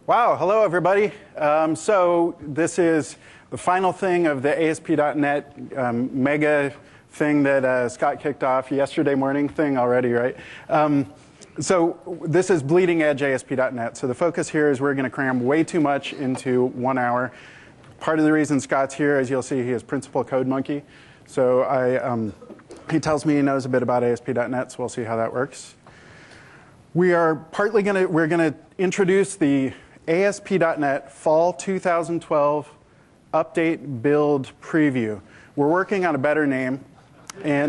Wow, hello everybody. So this is the final thing of the ASP.NET mega thing that Scott kicked off yesterday morning thing already, right? So this is bleeding edge ASP.NET. So the focus here is we're going to cram way too much into 1 hour. Part of the reason Scott's here, as you'll see, he is principal code monkey. So he tells me he knows a bit about ASP.NET, so we'll see how that works. We are partly we're going to introduce the ASP.NET Fall 2012 Update Build Preview. We're working on a better name, and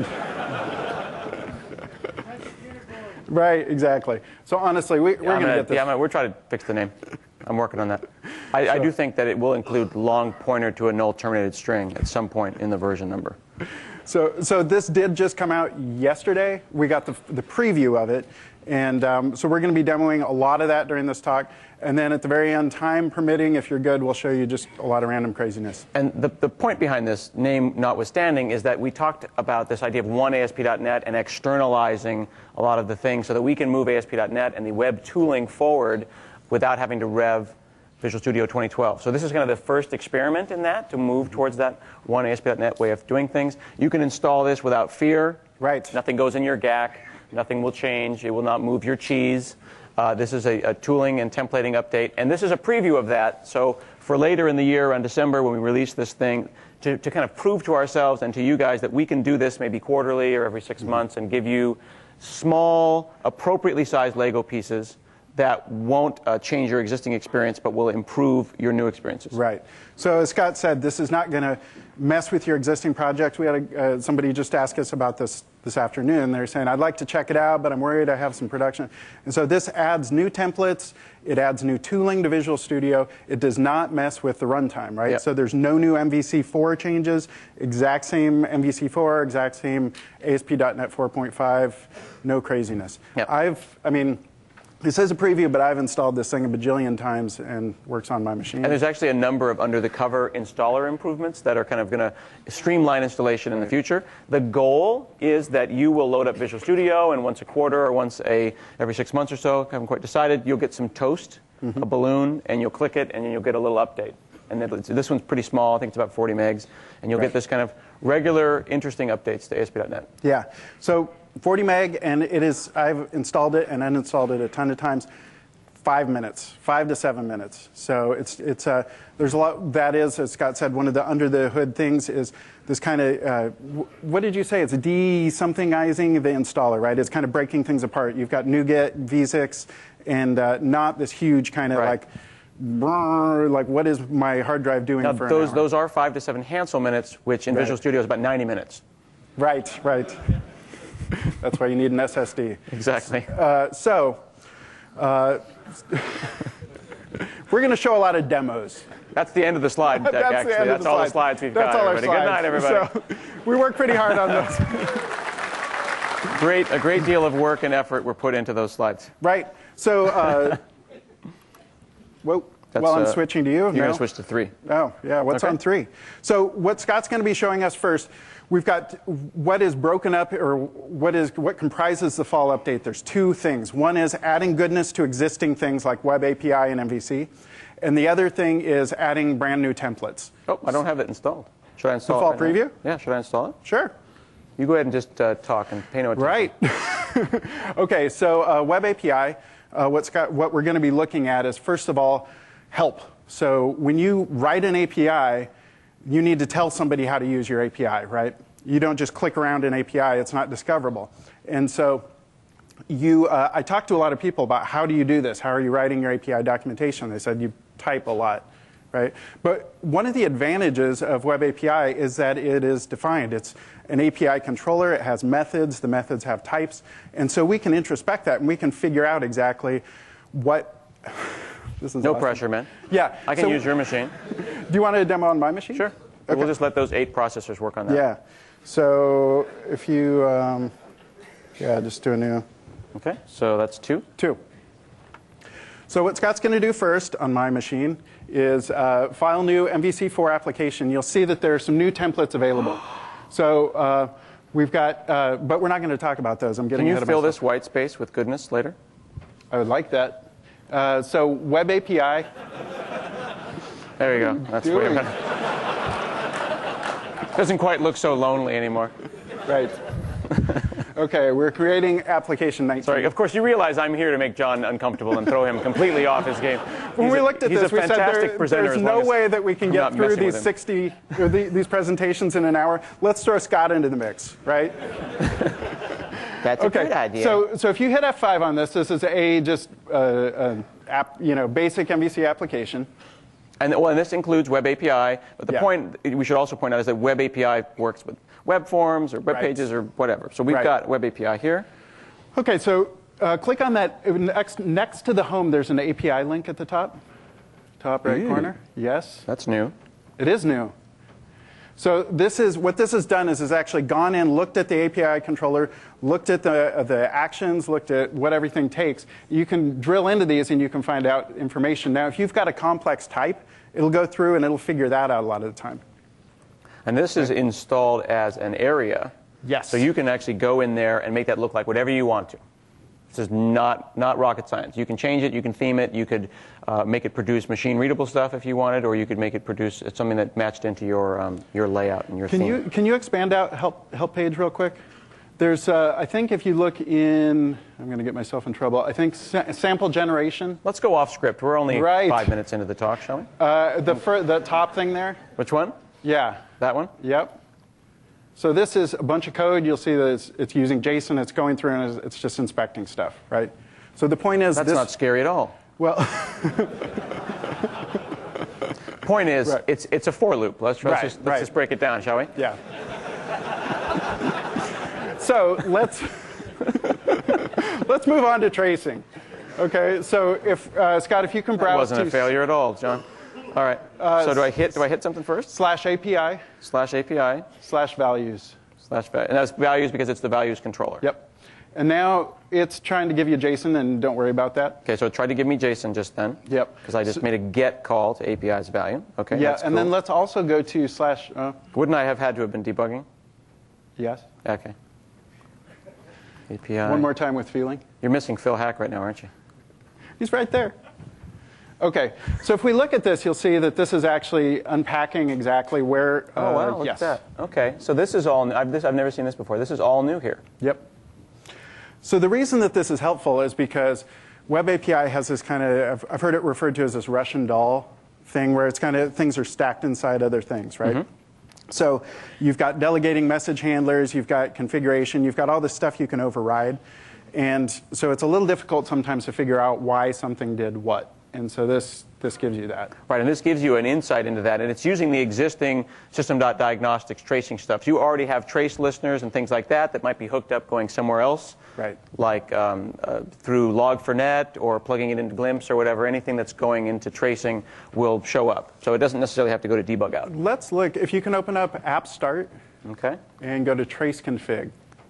right, exactly. So honestly, we're going to get this. Yeah, we're trying to fix the name. I'm working on that. I do think that it will include long pointer to a null terminated string at some point in the version number. So this did just come out yesterday. We got the preview of it. And so we're going to be demoing a lot of that during this talk. And then at the very end, time permitting, if you're good, we'll show you just a lot of random craziness. And the point behind this, name notwithstanding, is that we talked about this idea of one ASP.NET and externalizing a lot of the things so that we can move ASP.NET and the web tooling forward without having to rev Visual Studio 2012. So this is kind of the first experiment in that, to move towards that one ASP.NET way of doing things. You can install this without fear. Right. Nothing goes in your GAC. Nothing will change. It will not move your cheese. This is a tooling and templating update. And this is a preview of that. So for later in the year, on December, when we release this thing, to kind of prove to ourselves and to you guys that we can do this maybe quarterly or every 6 months and give you small, appropriately sized Lego pieces that won't change your existing experience, but will improve your new experiences. Right. So as Scott said, this is not going to mess with your existing project. We had somebody just ask us about this afternoon. They're saying, I'd like to check it out, but I'm worried I have some production. And so this adds new templates. It adds new tooling to Visual Studio. It does not mess with the runtime, right? Yep. So there's no new MVC4 changes. Exact same MVC4, exact same ASP.NET 4.5, no craziness. Yep. This is a preview, but I've installed this thing a bajillion times and works on my machine. And there's actually a number of under-the-cover installer improvements that are kind of going to streamline installation in the future. The goal is that you will load up Visual Studio, and once a quarter or every 6 months or so, I haven't quite decided, you'll get some toast, a balloon, and you'll click it, and then you'll get a little update. And this one's pretty small. I think it's about 40 megs. And you'll get this kind of regular, interesting updates to ASP.NET. Yeah. So 40 meg, and I've installed it and uninstalled it a ton of times. 5 minutes, 5 to 7 minutes. So there's a lot. That is, as Scott said, one of the under the hood things is this kind of what did you say? It's de-somethingizing the installer, right? It's kind of breaking things apart. You've got NuGet, V6, and not this huge kind of like what is my hard drive doing for an hour? Those are 5 to 7 Hansel minutes, which in Visual Studio is about 90 minutes. Right. That's why you need an SSD. Exactly. We're going to show a lot of demos. That's the end of the slide deck, actually. That's all the slides we've got, everybody. Good night, everybody. So, we work pretty hard on those. A great deal of work and effort were put into those slides. Right. So, I'm switching to you. You're going to switch to 3. Oh, yeah. What's on 3? So what Scott's going to be showing us first, we've got what is broken up, or what comprises the fall update. There's 2 things. One is adding goodness to existing things like Web API and MVC. And the other thing is adding brand new templates. Oh, I don't have it installed. Should I install the fall preview? Yeah, should I install it? Sure. You go ahead and just talk and pay no attention. Right. OK, so Web API, what we're going to be looking at is, first of all, help. So when you write an API, you need to tell somebody how to use your API, right? You don't just click around an API. It's not discoverable. And so I talked to a lot of people about how do you do this? How are you writing your API documentation? They said you type a lot, right? But one of the advantages of Web API is that it is defined. It's an API controller. It has methods. The methods have types. And so we can introspect that, and we can figure out exactly what... This is no awesome. Pressure, man. Yeah. I can use your machine. Do you want a demo on my machine? Sure. Okay. We'll just let those 8 processors work on that. Yeah. So if you, just do a new. OK. So that's 2. 2. So what Scott's going to do first on my machine is file new MVC4 application. You'll see that there are some new templates available. So we've got, but we're not going to talk about those. I'm getting ahead of myself. Can you fill this white space with goodness later? I would like that. So Web API. There you go. That's way better. Doesn't quite look so lonely anymore. Right. Okay, we're creating application 19. Sorry, of course you realize I'm here to make John uncomfortable and throw him completely off his game. When we looked at this, we said there's no way that we can get through these 60 or these presentations in an hour. Let's throw Scott into the mix, right? That's a good idea. So if you hit F5 on this, this is just basic MVC application. And this includes Web API, but the point we should also point out is that Web API works with web forms or web pages or whatever. So we've got Web API here. Okay, so click on that. Next to the home, there's an API link at the top right corner. Yes. That's new. It is new. So what this has done is actually gone in, looked at the API controller, looked at the actions, looked at what everything takes. You can drill into these and you can find out information. Now, if you've got a complex type, it'll go through and it'll figure that out a lot of the time. And this is installed as an area. Yes. So you can actually go in there and make that look like whatever you want to. This is not rocket science. You can change it, you can theme it, you could make it produce machine-readable stuff if you wanted, or you could make it produce something that matched into your layout and your theme. Can you expand out help page real quick? There's, I think if you look in, I'm going to get myself in trouble, I think sample generation. Let's go off script. We're only 5 minutes into the talk, shall we? The top thing there. Which one? Yeah. That one? Yep. So this is a bunch of code. You'll see that it's using JSON. It's going through and it's just inspecting stuff, right? So the point is that's not scary at all. Well, point is it's a for loop. Let's just break it down, shall we? Yeah. So let's move on to tracing. Okay. So if Scott, if you can browse. That wasn't a failure at all, John. All right. So do I hit something first? /API. /API. /values. And that's values because it's the values controller. Yep. And now it's trying to give you JSON, and don't worry about that. Okay, so it tried to give me JSON just then. Yep. Because I just made a get call to API's value. Okay. Yeah, that's and cool. then let's also go to Wouldn't I have had to have been debugging? Yes. Okay. API. One more time with feeling. You're missing Phil Hack right now, aren't you? He's right there. Okay, so if we look at this, you'll see that this is actually unpacking exactly where. Oh wow! Look at that. Okay, so this is all new. I've never seen this before. This is all new here. Yep. So the reason that this is helpful is because Web API has this kind of, I've heard it referred to as this Russian doll thing, where it's kind of things are stacked inside other things, right? Mm-hmm. So you've got delegating message handlers, you've got configuration, you've got all this stuff you can override, and so it's a little difficult sometimes to figure out why something did what. And so this gives you that. Right, and this gives you an insight into that. And it's using the existing System.Diagnostics tracing stuff. So you already have trace listeners and things like that might be hooked up going somewhere else. Right. Like through Log4net or plugging it into Glimpse or whatever. Anything that's going into tracing will show up. So it doesn't necessarily have to go to debug out. Let's look. If you can open up app start. Okay. And go to trace config.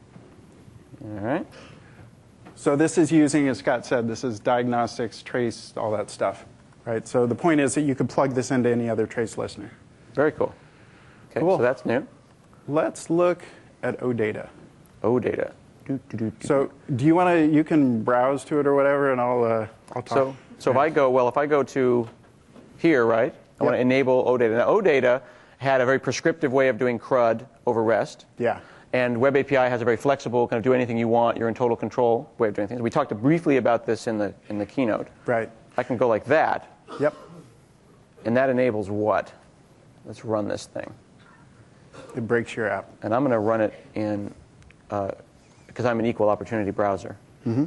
All right. So this is using, as Scott said, this is diagnostics, trace, all that stuff, right? So the point is that you could plug this into any other trace listener. Very cool. Okay, cool. So that's new. Let's look at OData. OData. So do you want to? You can browse to it or whatever, and I'll talk. So if I go to here, right? I want to enable OData. Now OData had a very prescriptive way of doing CRUD over REST. Yeah. And Web API has a very flexible, kind of do anything you want, you're in total control way of doing things. We talked briefly about this in the keynote. Right. I can go like that. Yep. And that enables what? Let's run this thing. It breaks your app. And I'm going to run it in, because I'm an equal opportunity browser. Mm-hmm.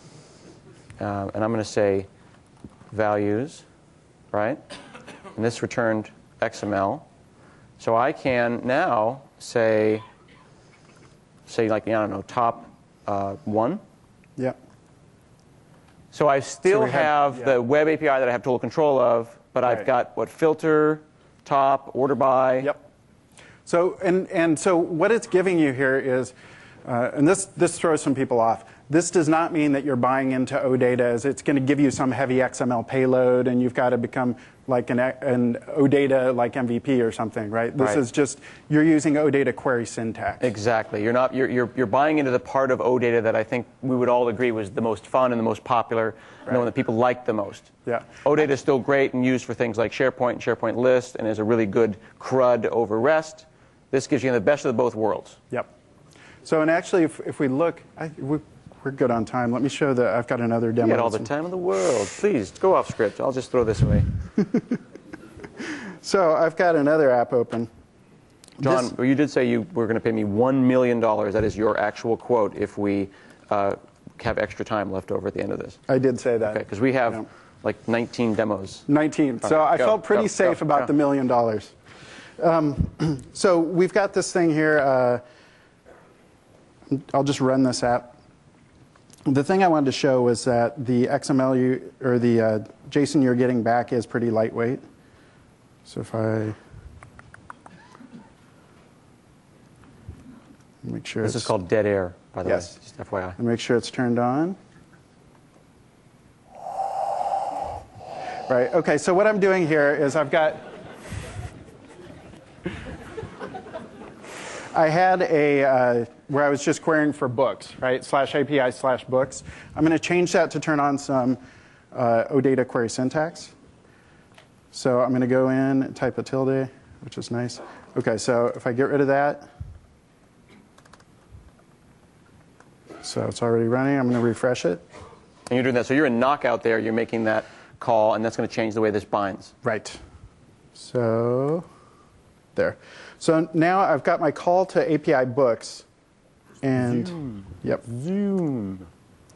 And I'm going to say values, right? And this returned XML. So I can now say like, I don't know, top 1. Yeah. So I still have the web API that I have total control of, but I've got what, filter, top, order by. Yep. So and so what it's giving you here is, and this throws some people off. This does not mean that you're buying into OData as it's going to give you some heavy XML payload and you've got to become like an OData like MVP or something, right? This is just, you're using OData query syntax. Exactly. You're buying into the part of OData that I think we would all agree was the most fun and the most popular, and the one that people liked the most. Yeah. OData is still great and used for things like SharePoint and SharePoint List and is a really good CRUD over REST. This gives you the best of both worlds. Yep. So, and actually, if we look, we're good on time. Let me show that I've got another demo. You got all the time in the world. Please, go off script. I'll just throw this away. So I've got another app open. John, you did say you were going to pay me $1 million. That is your actual quote if we have extra time left over at the end of this. I did say that. Okay, because we have like 19 demos. 19. So I felt pretty safe about the $1 million. So we've got this thing here. I'll just run this app. The thing I wanted to show was that the XML or the JSON you're getting back is pretty lightweight. So if I make sure this is called dead air, by the way, just FYI. And make sure it's turned on. Right. Okay. So what I'm doing here is I've got. I had a where I was just querying for books, right? /API/books. I'm going to change that to turn on some OData query syntax. So I'm going to go in and type a tilde, which is nice. Okay, so if I get rid of that, so it's already running. I'm going to refresh it. And you're doing that. So you're in Knockout there. You're making that call, and that's going to change the way this binds. Right. So there. So now I've got my call to API books. And Zoom. Yep. Zoom.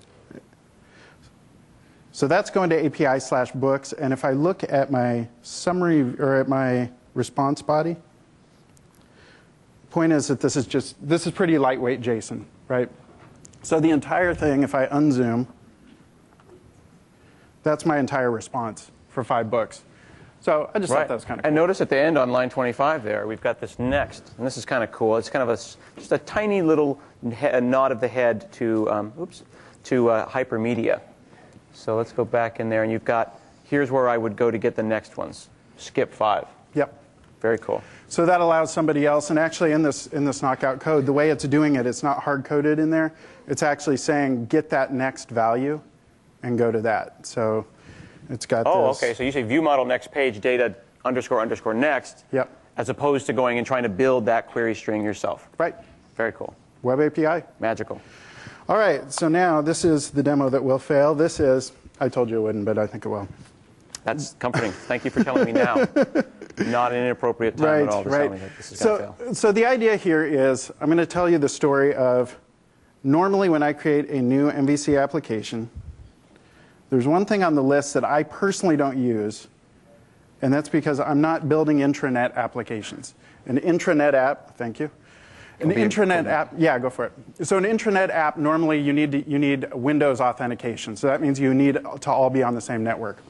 So that's going to API/books. And if I look at my summary or at my response body, point is that this is pretty lightweight JSON, right? So the entire thing, if I unzoom, that's my entire response for 5 books. So I just thought that was kind of cool. And notice at the end on line 25 there, we've got this next. And this is kind of cool. It's kind of just a tiny little nod of the head to, hypermedia. So let's go back in there. And you've got, here's where I would go to get the next ones. Skip 5. Yep. Very cool. So that allows somebody else, and actually in this Knockout code, the way it's doing it, it's not hard-coded in there. It's actually saying, get that next value and go to that. So it's got this. Oh, okay. So you say view model next page data __ next. Yep. As opposed to going and trying to build that query string yourself. Right. Very cool. Web API. Magical. All right. So now this is the demo that will fail. This is, I told you it wouldn't, but I think it will. That's comforting. Thank you for telling me now. Not an inappropriate time at all to tell me that this is going to fail. So the idea here is I'm going to tell you the story of normally when I create a new MVC application, there's one thing on the list that I personally don't use, and that's because I'm not building intranet applications. An intranet app, thank you. An intranet app, yeah, go for it. So an intranet app, normally you need Windows authentication. So that means you need to all be on the same network.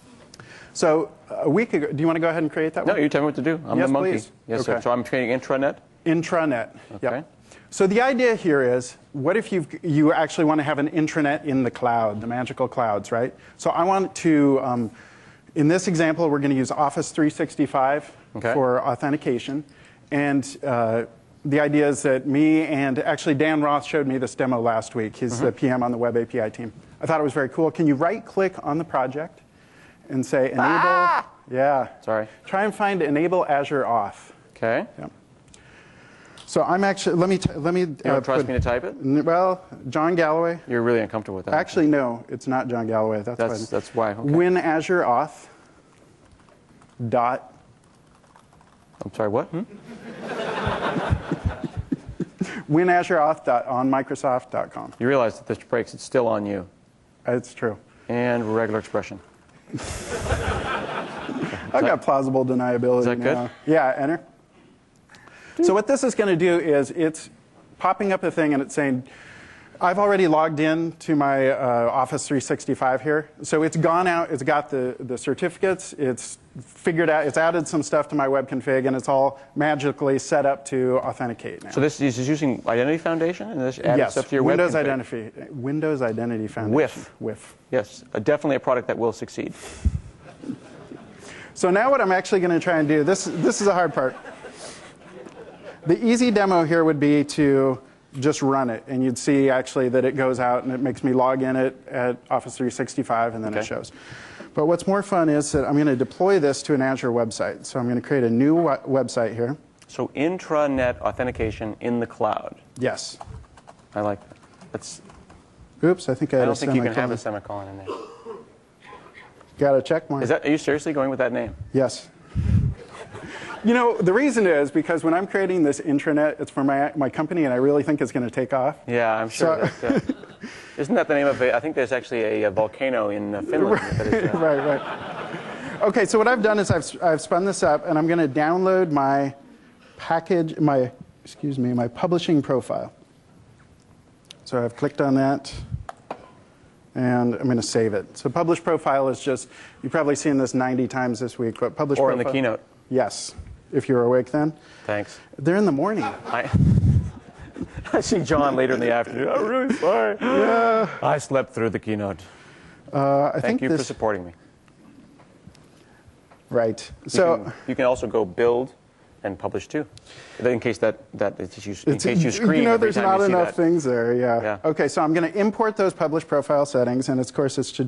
So a week ago, do you want to go ahead and create that one? No, you tell me what to do. I'm the monkey. Please. Yes, Okay. sir. So I'm creating intranet? Intranet. Okay. Yep. So the idea here is, what if you actually want to have an intranet in the cloud, the magical clouds, right? So I want to, in this example, we're going to use Office 365 for authentication. And the idea is that me and actually Dan Roth showed me this demo last week. He's the PM on the Web API team. I thought it was very cool. Can you right-click on the project and say enable? Yeah. Sorry. Try and find enable Azure Auth. Okay. Yep. So I'm actually, let me. You don't trust me to type it? Well, John Galloway. You're really uncomfortable with that. Actually, no, it's not John Galloway. That's why. Okay. Win Azure Auth. Dot. I'm sorry, what? Win Azure Auth dot on Microsoft.com. You realize that this breaks, it's still on you. It's true. And regular expression. I've got plausible deniability. Is that now. good? Yeah, enter. So what this is going to do is it's popping up a thing and it's saying, I've already logged in to my Office 365 here. So it's gone out, it's got the certificates, it's figured out, it's added some stuff to my web config, and it's all magically set up to authenticate now. So this is using Identity Foundation, and this added yes, stuff to your Windows web config? Windows Identity Foundation. WIF. Yes, definitely a product that will succeed. So now what I'm actually going to try and do, this is the hard part. The easy demo here would be to just run it, and you'd see actually that it goes out and it makes me log in at Office 365, and then it shows. But what's more fun is that I'm going to deploy this to an Azure website. So I'm going to create a new website here. So intranet authentication in the cloud. Yes. I like that. That's, oops, I think I had I don't think you can have a semicolon. semicolon in there. Got to check mine. Are you seriously going with that name? Yes. You know, the reason is because when I'm creating this intranet, it's for my company, and I really think it's going to take off. Yeah, I'm sure. So, isn't that the name of it? I think there's actually a volcano in Finland. That is, right. Okay, so what I've done is I've spun this up, and I'm going to download my my publishing profile. So I've clicked on that, and I'm going to save it. So publish profile is just, you've probably seen this 90 times this week, but publish or profile. in the keynote. Yes, if you're awake then. Thanks. They're in the morning. I see John later in the afternoon. I'm really sorry. Yeah. I slept through the keynote. Thank you for supporting me. Right. So you can also go build and publish too, in case that in case you scream. You know, every there's time not you see enough that. things there. Yeah. Yeah. Okay, so I'm going to import those publish profile settings, and of course it's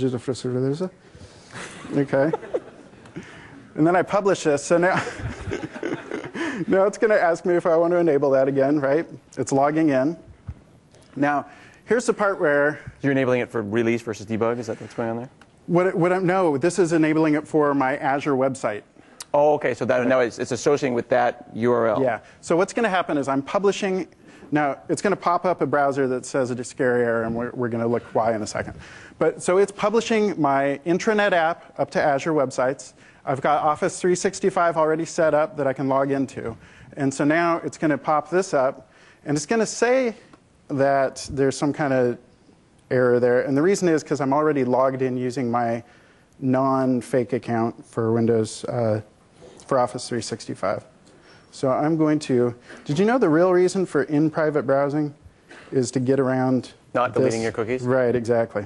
okay. And then I publish this. So now, now it's going to ask me if I want to enable that again, right? It's logging in. Now, here's the part where You're enabling it for release versus debug. Is that what's going on there? no, this is enabling it for my Azure website. Oh, okay. So that now it's associating with that URL. Yeah. So what's going to happen is I'm publishing. Now, it's going to pop up a browser that says a scary error, and we're going to look why in a second. But so it's publishing my intranet app up to Azure websites. I've got Office 365 already set up that I can log into. And so now it's going to pop this up, and it's going to say that there's some kind of error there. And the reason is because I'm already logged in using my non-fake account for Windows, for Office 365. So I'm going to, did you know the real reason for in-private browsing is to get around Not deleting your cookies? Right, exactly.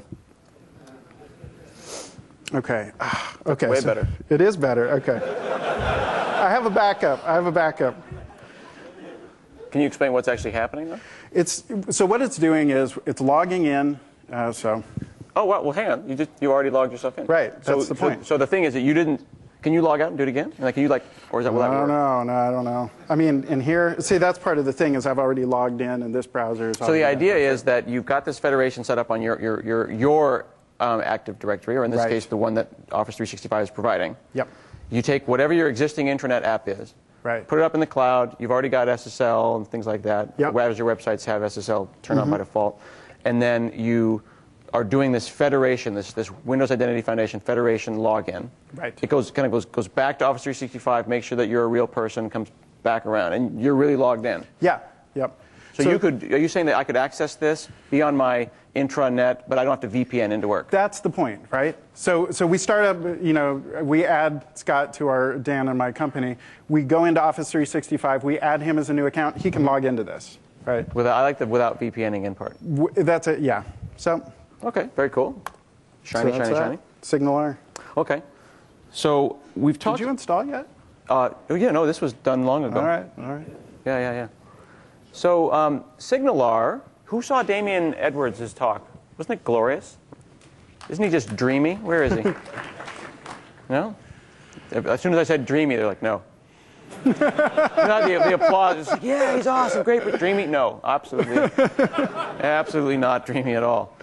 Okay. Okay. Way better. It is better. Okay. I have a backup. Can you explain what's actually happening though? So what it's doing is it's logging in. Oh, well, hang on. You already logged yourself in. Right. That's the point. So the thing is that you didn't. Can you log out and do it again? Like, can you or is that without work? No, I don't know. I mean, in here, see, that's part of the thing is I've already logged in, and this browser is. So the idea is that you've got this federation set up on your Active Directory, or in this case, the one that Office 365 is providing. Yep. You take whatever your existing intranet app is, right. Put it up in the cloud. You've already got SSL and things like that. Yep. Azure websites have SSL turned on by default, and then you are doing this federation, this Windows Identity Foundation federation login. Right. It goes back to Office 365, makes sure that you're a real person, comes back around, and you're really logged in. Yeah. Yep. So are you saying that I could access this, be on my intranet, but I don't have to VPN into work? That's the point, right? So we start up, we add Scott to Dan and my company. We go into Office 365, we add him as a new account, he can log into this, right? I like the without VPNing in part. That's it, yeah. So. Okay, very cool. Shiny. SignalR. Okay. So we've talked. Did you install yet? Yeah, no, this was done long ago. All right. Yeah. So SignalR, who saw Damien Edwards' talk? Wasn't it glorious? Isn't he just dreamy? Where is he? No? As soon as I said dreamy, they're like, no. Not the applause. It's like, yeah, he's awesome, great, but dreamy? No, absolutely not dreamy at all.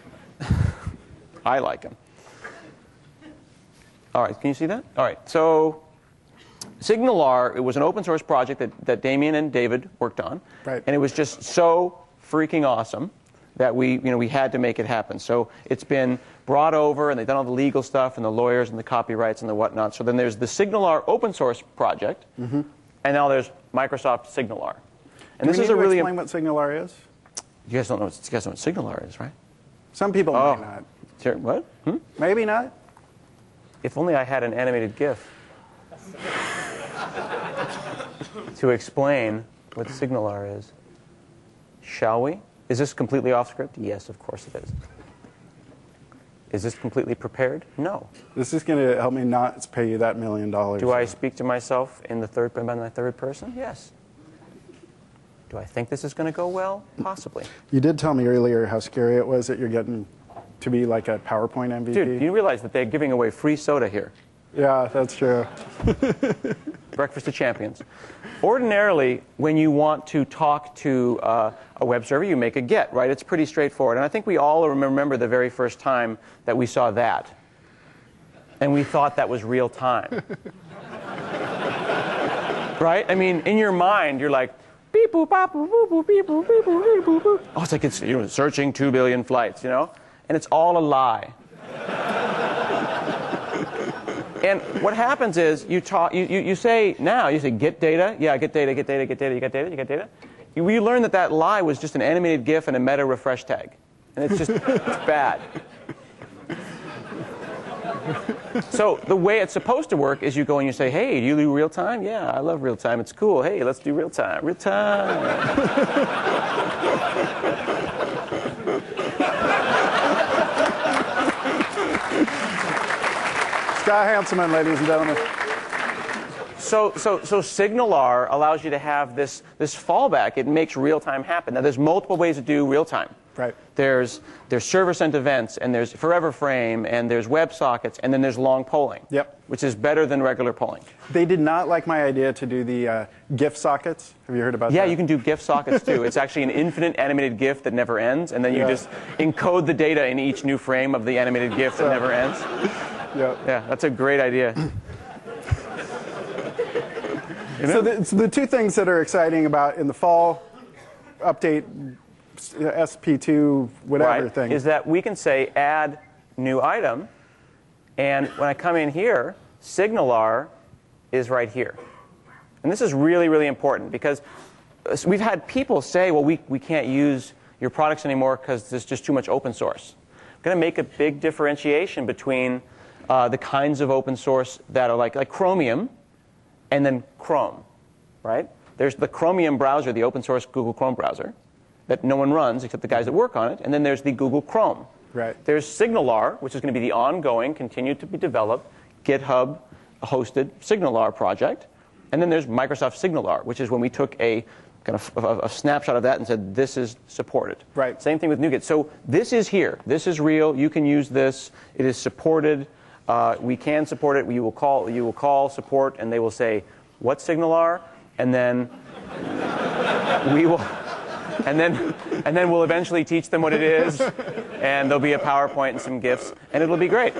I like him. All right, can you see that? All right, so SignalR, it was an open source project that Damien and David worked on. Right. And it was just so freaking awesome that we had to make it happen. So it's been brought over, and they've done all the legal stuff, and the lawyers, and the copyrights, and the whatnot. So then there's the SignalR open source project, and now there's Microsoft SignalR. And this is a really explain what SignalR is. You guys don't know what SignalR is, right? Some people might not. Sure. What? Maybe not. If only I had an animated GIF to explain what SignalR is. Shall we? Is this completely off script? Yes, of course it is. Is this completely prepared? No. This is going to help me not pay you that $1 million. Do I speak to myself in the third person? Yes. Do I think this is going to go well? Possibly. You did tell me earlier how scary it was that you're getting to be like a PowerPoint MVP. Dude, you realize that they're giving away free soda here. Yeah, that's true. Breakfast of Champions. Ordinarily, when you want to talk to a web server, you make a GET, right? It's pretty straightforward. And I think we all remember the very first time that we saw that. And we thought that was real time. Right? I mean, in your mind, you're like, beep, boop, bop, boop, boop, beep, boop, beep, boop, beep, boop, boop. Oh, it's like it's searching 2 billion flights, And it's all a lie. And what happens is you say get data, yeah, get data, get data, get data, you get data, you get data. You learn that lie was just an animated GIF and a meta refresh tag. And it's just it's bad. So the way it's supposed to work is you go and you say, hey, do you do real time? Yeah, I love real time. It's cool. Hey, let's do real time. Real time. Scott Hanselman, ladies and gentlemen. So SignalR allows you to have this fallback. It makes real time happen. Now, there's multiple ways to do real time. Right. There's server-sent events, and there's forever frame, and there's WebSockets, and then there's long polling. Yep. Which is better than regular polling. They did not like my idea to do the GIF sockets. Have you heard about that? Yeah, you can do GIF sockets too. It's actually an infinite animated GIF that never ends, and then you just encode the data in each new frame of the animated GIF that never ends. Yep. Yeah, that's a great idea. So the two things that are exciting about in the fall update SP2 whatever thing is that we can say add new item, and when I come in here, SignalR is right here. And this is really, really important because we've had people say, well, we can't use your products anymore because there's just too much open source. I'm going to make a big differentiation between the kinds of open source that are like Chromium and then Chrome, right? There's the Chromium browser, the open source Google Chrome browser, that no one runs except the guys that work on it, and then there's the Google Chrome. Right. There's SignalR, which is going to be the ongoing, continue to be developed, GitHub-hosted SignalR project, and then there's Microsoft SignalR, which is when we took a kind of a snapshot of that and said this is supported. Right. Same thing with NuGet. So this is here. This is real. You can use this. It is supported. We can support it. You will call support, and they will say, "What's SignalR?" And then we will, and then we'll eventually teach them what it is, and there'll be a PowerPoint and some GIFs, and it'll be great.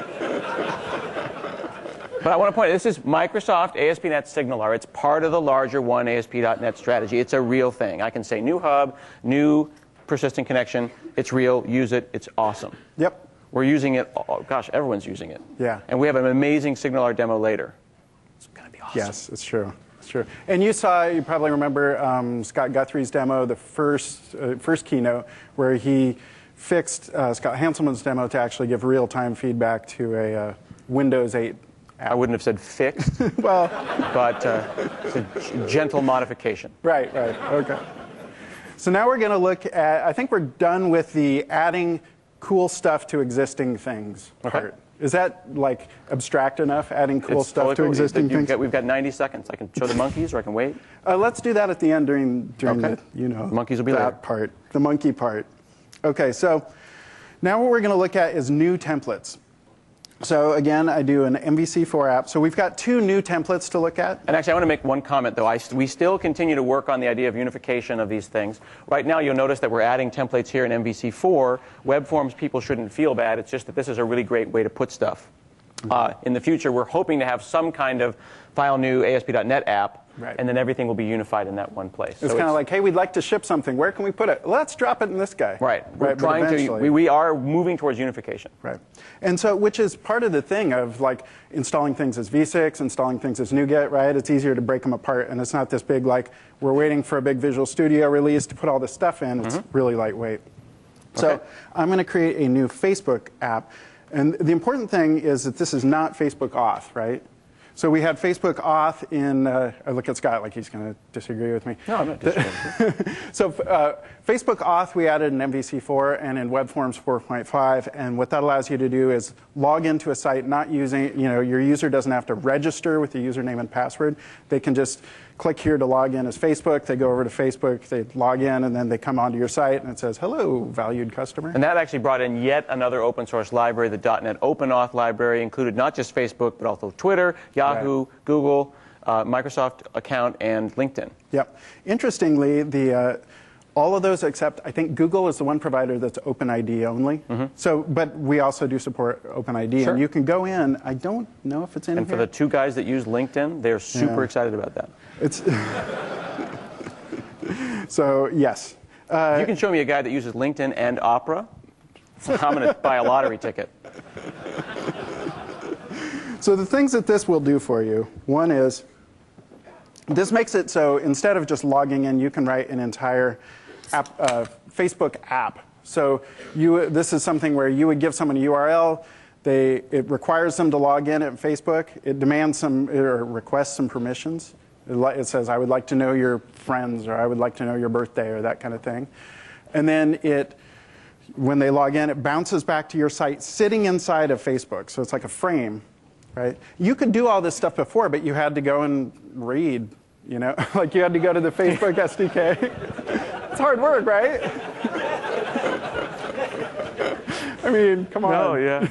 But I want to point out, this is Microsoft ASP.NET SignalR. It's part of the larger one ASP.NET strategy. It's a real thing. I can say new hub, new persistent connection. It's real. Use it. It's awesome. Yep. We're using it. Oh, gosh, everyone's using it. Yeah. And we have an amazing SignalR demo later. It's going to be awesome. Yes, it's true. It's true. And you probably remember Scott Guthrie's demo, the first keynote, where he fixed Scott Hanselman's demo to actually give real-time feedback to a Windows 8 app. I wouldn't have said fixed, well, but it's a gentle modification. Right, okay. So now we're going to look at, I think we're done with the adding cool stuff to existing things part. Is that like abstract enough, adding cool stuff totally to cool. existing things? We've got 90 seconds. I can show the monkeys, or I can wait. Let's do that at the end during Okay. the, monkeys will be that later. part, the monkey part. Okay, so now what we're going to look at is new templates. So again, I do an MVC4 app. So we've got two new templates to look at. And actually, I want to make one comment, though. We still continue to work on the idea of unification of these things. Right now, you'll notice that we're adding templates here in MVC4. Web forms, people shouldn't feel bad. It's just that this is a really great way to put stuff. In the future, we're hoping to have some kind of file new ASP.NET app Right. and then everything will be unified in that one place. It's kind of like, hey, we'd like to ship something. Where can we put it? Let's drop it in this guy. Right. We're but trying to. eventually- We are moving towards unification. Right. And so, which is part of the thing of like installing things as v6, installing things as NuGet, right? It's easier to break them apart, and it's not this big, like, we're waiting for a big Visual Studio release to put all this stuff in. It's really lightweight. So Okay. I'm going to create a new Facebook app. And the important thing is that this is not Facebook Auth, right? So we had Facebook Auth in, I look at Scott like he's going to disagree with me. No, I'm not disagreeing. So Facebook Auth we added in MVC4 and in WebForms 4.5, and what that allows you to do is log into a site not using, your user doesn't have to register with the username and password. They can just click here to log in as Facebook. They go over to Facebook, they log in, and then they come onto your site, and it says, hello, valued customer. And that actually brought in yet another open source library, the .NET OpenAuth library, included not just Facebook, but also Twitter, Yahoo, Google, Microsoft account, and LinkedIn. Yep. Interestingly, all of those except, I think Google is the one provider that's OpenID only. So, but we also do support OpenID, Sure. and you can go in. I don't know if it's in And here. for the two guys that use LinkedIn, they're super Yeah. excited about that. It's so yes. If you can show me a guy that uses LinkedIn and Opera, I'm going to buy a lottery ticket. So the things that this will do for you, one is, this makes it so instead of just logging in, you can write an entire app, Facebook app. So this is something where you would give someone a URL. It requires them to log in at Facebook. It demands or requests some permissions. It says, I would like to know your friends, or I would like to know your birthday, or that kind of thing. And then when they log in, it bounces back to your site sitting inside of Facebook. So it's like a frame. Right? You could do all this stuff before, but you had to go and read, like you had to go to the Facebook SDK. It's hard work, right? I mean, come on. No, yeah.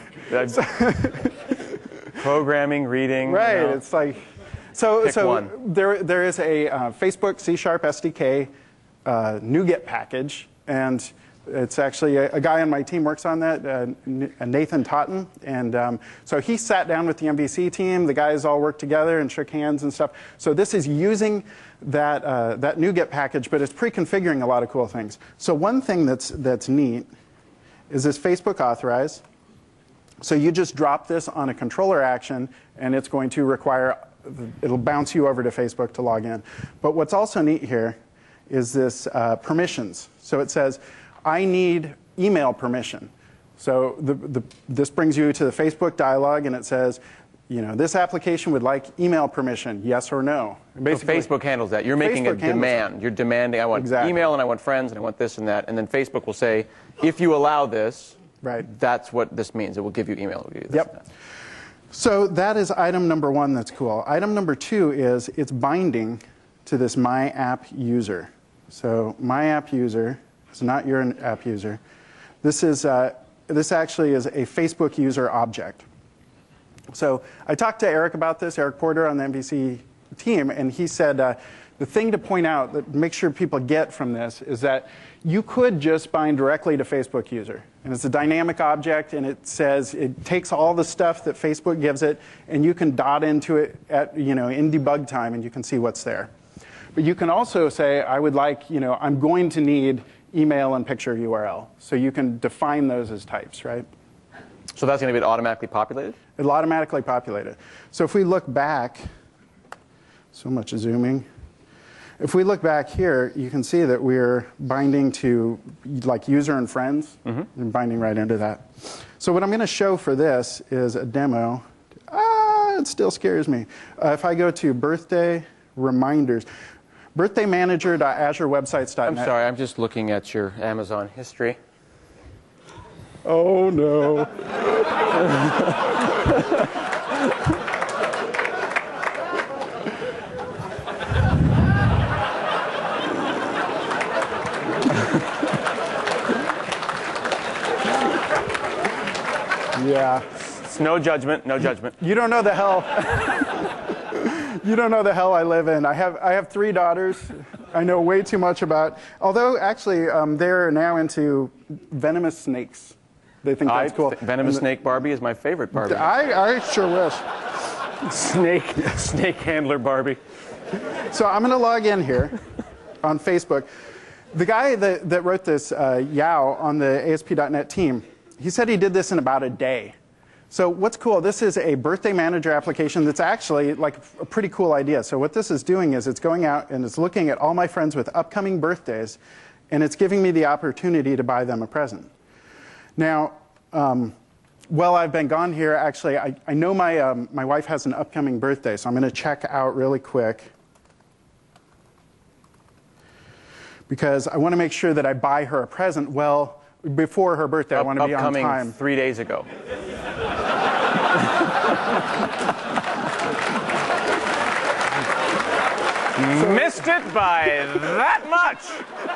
Programming, reading. Right. You know. It's like, so one. there is a Facebook C# SDK NuGet package, and it's actually a guy on my team works on that, Nathan Totten, and so he sat down with the MVC team. The guys all worked together and shook hands and stuff. So this is using that NuGet package, but it's pre-configuring a lot of cool things. So one thing that's neat is this Facebook authorize. So you just drop this on a controller action, and it's going to require, it'll bounce you over to Facebook to log in. But what's also neat here is this permissions. So it says, I need email permission. So this brings you to the Facebook dialog, and it says, this application would like email permission, yes or no. Basically, so Facebook handles that. You're making a demand. You're demanding, I want email, and I want friends, and I want this and that. And then Facebook will say, if you allow this, that's what this means. It will give you email. It will give you this and that. So that is item number one that's cool. Item number two is it's binding to this My App User. So My App User is not your app user. This actually is a Facebook user object. So I talked to Eric about this, Eric Porter on the MVC team, and he said the thing to point out that make sure people get from this is that you could just bind directly to Facebook user. And it's a dynamic object, and it says it takes all the stuff that Facebook gives it, and you can dot into it at, in debug time, and you can see what's there. But you can also say, I would like, I'm going to need email and picture URL. So you can define those as types, right? So that's going to be automatically populated? It'll automatically populate it. So if we look back, so much zooming. If we look back here, you can see that we're binding to like user and friends, and binding right into that. So what I'm going to show for this is a demo. It still scares me. If I go to birthday reminders, birthdayManager.azurewebsites.net. I'm sorry, I'm just looking at your Amazon history. Oh, no. Yeah. It's no judgment, no judgment. You don't know the hell. You don't know the hell I live in. I have 3 daughters. I know way too much about. Although actually, they're now into venomous snakes. They think that's cool. Venomous snake Barbie is my favorite Barbie. I sure wish. Snake handler Barbie. So I'm going to log in here on Facebook. The guy that wrote this, Yao, on the ASP.NET team, he said he did this in about a day. So what's cool, this is a birthday manager application that's actually like a pretty cool idea. So what this is doing is it's going out and it's looking at all my friends with upcoming birthdays, and it's giving me the opportunity to buy them a present. Now, while I've been gone here, actually, I know my wife has an upcoming birthday, so I'm going to check out really quick, because I want to make sure that I buy her a present well before her birthday. I want to be on time. Upcoming 3 days ago. Missed it by that much.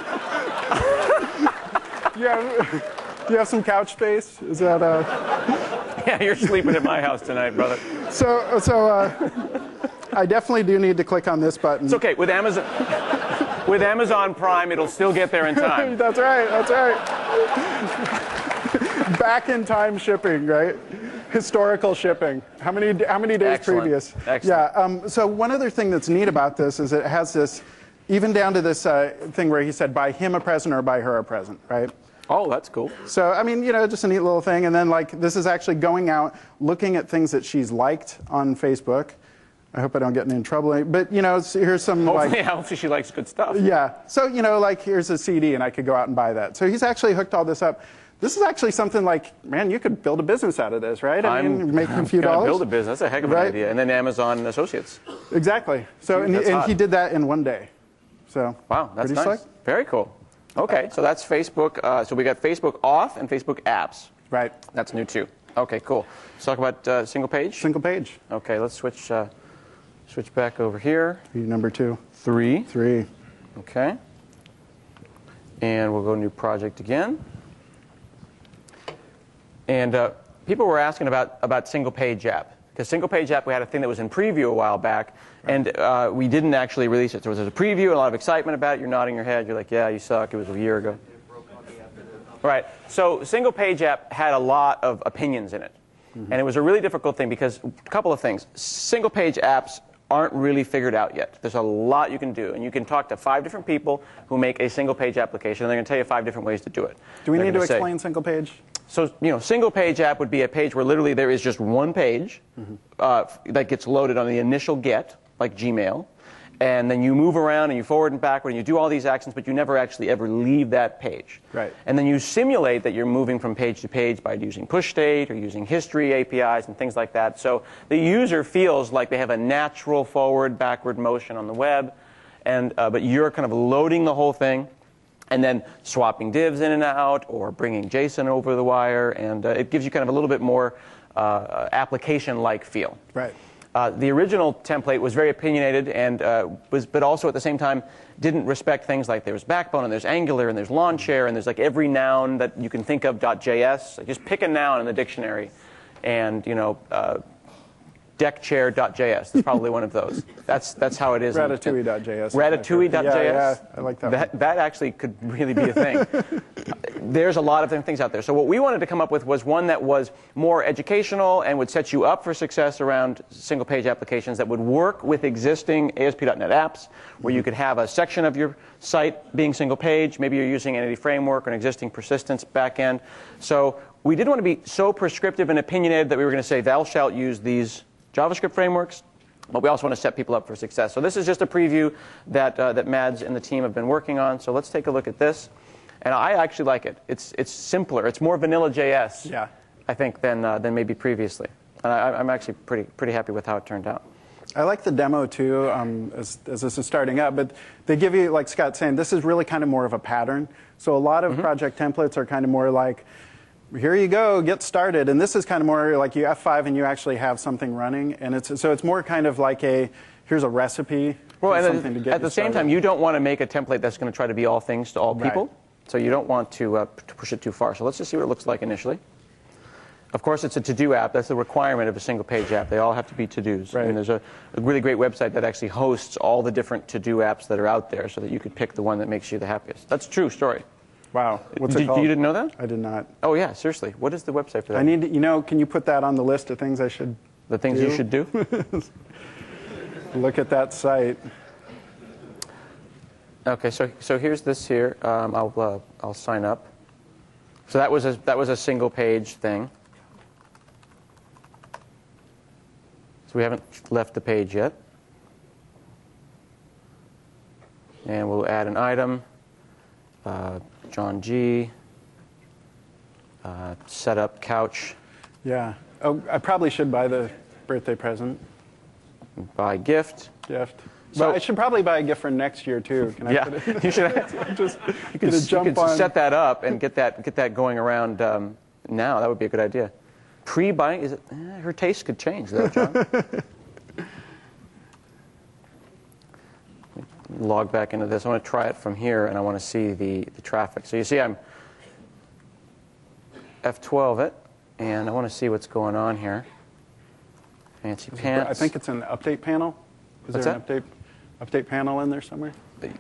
You have some couch space? Is that Yeah, you're sleeping at my house tonight, brother. So I definitely do need to click on this button. It's okay. With Amazon Prime, it'll still get there in time. That's right. That's right. Back in time shipping, right? Historical shipping. How many days Excellent. previous? Excellent. Yeah. So one other thing that's neat about this is it has this, even down to this thing where he said, buy him a present or buy her a present, right? Oh, that's cool. So, I mean, just a neat little thing. And then, like, this is actually going out, looking at things that she's liked on Facebook. I hope I don't get in trouble. But, here's some, Hopefully she likes good stuff. Yeah. So, like, here's a CD, and I could go out and buy that. So he's actually hooked all this up. This is actually something like, man, you could build a business out of this, right? I mean, make a few dollars. Build a business. That's a heck of an idea. And then Amazon Associates. Exactly. So, and he did that in one day. So, wow, that's nice. Slick. Very cool. Okay, so that's Facebook. So we got Facebook Auth and Facebook Apps. Right. That's new too. Okay, cool. Let's talk about single page. Single page. Okay, let's switch back over here. Number 2. 3. 3. Okay. And we'll go new project again. And people were asking about single page app. Because single page app, we had a thing that was in preview a while back, and we didn't actually release it. So there was a preview and a lot of excitement about it. You're nodding your head. You're like, yeah, you suck. It was a year ago. Right. So single page app had a lot of opinions in it. Mm-hmm. And it was a really difficult thing because a couple of things. Single page apps aren't really figured out yet. There's a lot you can do. And you can talk to 5 different people who make a single page application, and they're going to tell you 5 different ways to do it. Do we need to explain single page? So, single page app would be a page where literally there is just one page that gets loaded on the initial get, like Gmail. And then you move around and you forward and backward and you do all these actions, but you never actually ever leave that page. Right. And then you simulate that you're moving from page to page by using push state or using history APIs and things like that. So the user feels like they have a natural forward, backward motion on the web, and but you're kind of loading the whole thing. And then swapping divs in and out, or bringing JSON over the wire, and it gives you kind of a little bit more application-like feel. Right. The original template was very opinionated, and but also at the same time didn't respect things like there's Backbone, and there's Angular, and there's Lawnchair, and there's like every noun that you can think of .js. Like just pick a noun in the dictionary, and deckchair.js. That's probably one of those. That's how it is. Ratatouille.js. Ratatouille.js. Yeah, I like that. That actually could really be a thing. There's a lot of different things out there. So what we wanted to come up with was one that was more educational and would set you up for success around single-page applications that would work with existing ASP.NET apps, where you could have a section of your site being single-page. Maybe you're using Entity Framework or an existing persistence backend. So we didn't want to be so prescriptive and opinionated that we were going to say, thou shalt use these JavaScript frameworks, but we also want to set people up for success. So this is just a preview that Mads and the team have been working on. So let's take a look at this. And I actually like it. It's simpler. It's more vanilla JS, yeah, I think, than maybe previously. And I'm actually pretty happy with how it turned out. I like the demo, too, as this is starting up. But they give you, like Scott's saying, this is really kind of more of a pattern. So a lot of project templates are kind of more like, here you go, get started. And this is kind of more like you F5 and you actually have something running. And it's more kind of like here's a recipe. Well, and something to get at the same time, you don't want to make a template that's going to try to be all things to all people. Right. So you don't want to push it too far. So let's just see what it looks like initially. Of course, it's a to-do app. That's the requirement of a single-page app. They all have to be to-dos. Right. And there's a really great website that actually hosts all the different to-do apps that are out there so that you could pick the one that makes you the happiest. That's a true story. Wow. What's it called? You didn't know that? I did not. Oh, yeah, seriously. What is the website for that? I need to, can you put that on the list of things I should The things you should do? Look at that site. Okay, so here's this here. I'll sign up. So that was a single page thing. So we haven't left the page yet. And we'll add an item. John G. Set up couch. Yeah. Oh, I probably should buy the birthday present. Buy gift. Gift. So But I should probably buy a gift for next year too. Can I Yeah, put it? you should. Just You get a could jump on. set that up and get that going around now. That would be a good idea. Pre-buying, is it? Her taste could change though, John. Log back into this. I want to try it from here, and I want to see the traffic. So you see, I'm F12 it, and I want to see what's going on here. Fancy pants. I think it's an update panel. Is What's there an update panel in there somewhere?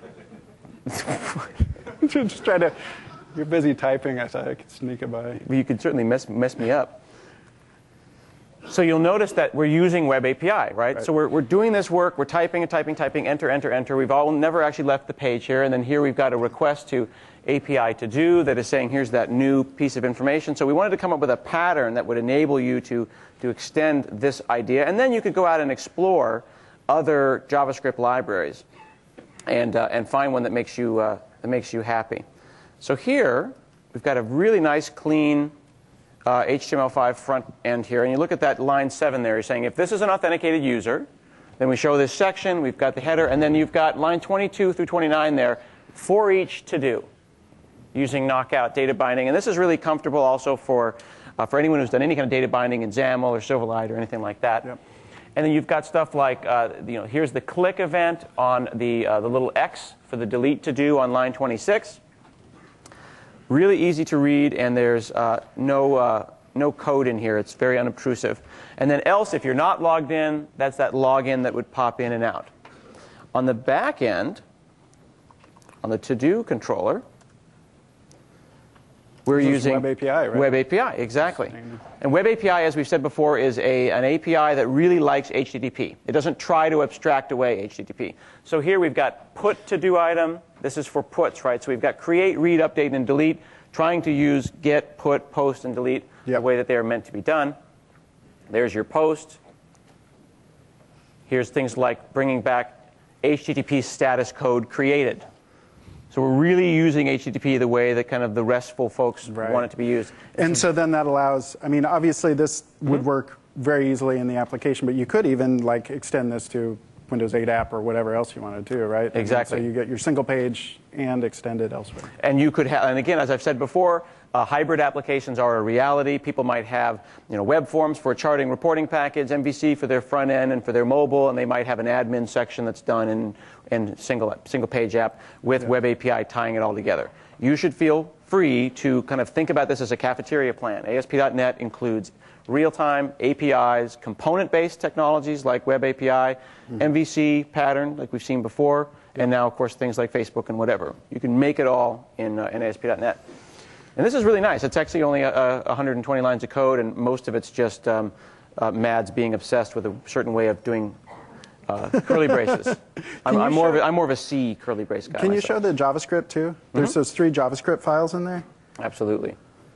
Just try to. You're busy typing. I thought I could sneak it by. You could certainly mess me up. So you'll notice that we're using Web API, right? So we're doing this work. We're typing and typing, enter, enter, enter. We've never actually left the page here. And then here we've got a request to API to do that is saying, here's that new piece of information. So we wanted to come up with a pattern that would enable you to extend this idea. And then you could go out and explore other JavaScript libraries and find one that makes you happy. So here we've got a really nice, clean HTML5 front end here. And you look at that line 7 there. You're saying if this is an authenticated user, then we show this section. We've got the header. And then you've got line 22 through 29 there for each to do using Knockout data binding. And this is really comfortable also for anyone who's done any kind of data binding in XAML or Silverlight or anything like that. Yep. And then you've got stuff like, here's the click event on the little X for the delete to do on line 26. Really easy to read, and there's no code in here. It's very unobtrusive. And then else, if you're not logged in, that's that login that would pop in and out. On the back end, on the to-do controller, we're using Web API, right? Web API, exactly. And Web API, as we've said before, is an API that really likes HTTP. It doesn't try to abstract away HTTP. So here we've got put to-do item. This is for puts, right? So we've got create, read, update, and delete, trying to use get, put, post, and delete the way that they are meant to be done. There's your post. Here's things like bringing back HTTP status code created. So we're really using HTTP the way that kind of the RESTful folks want it to be used. And so then that allows, I mean, obviously this would work very easily in the application, but you could even like extend this to Windows 8 app or whatever else you want to do, right? Exactly. So you get your single page and extend it elsewhere. And you could have, and again, as I've said before, hybrid applications are a reality. People might have, web forms for a charting reporting package, MVC for their front end and for their mobile, and they might have an admin section that's done in single page app with Web API tying it all together. You should feel free to kind of think about this as a cafeteria plan. ASP.NET includes real-time APIs, component-based technologies like Web API, MVC pattern like we've seen before, and now, of course, things like Facebook and whatever. You can make it all in ASP.NET. And this is really nice. It's actually only 120 lines of code, and most of it's just Mads being obsessed with a certain way of doing curly braces. I'm more of a C curly brace guy. Can you myself. show the JavaScript too? There's those 3 JavaScript files in there. Absolutely.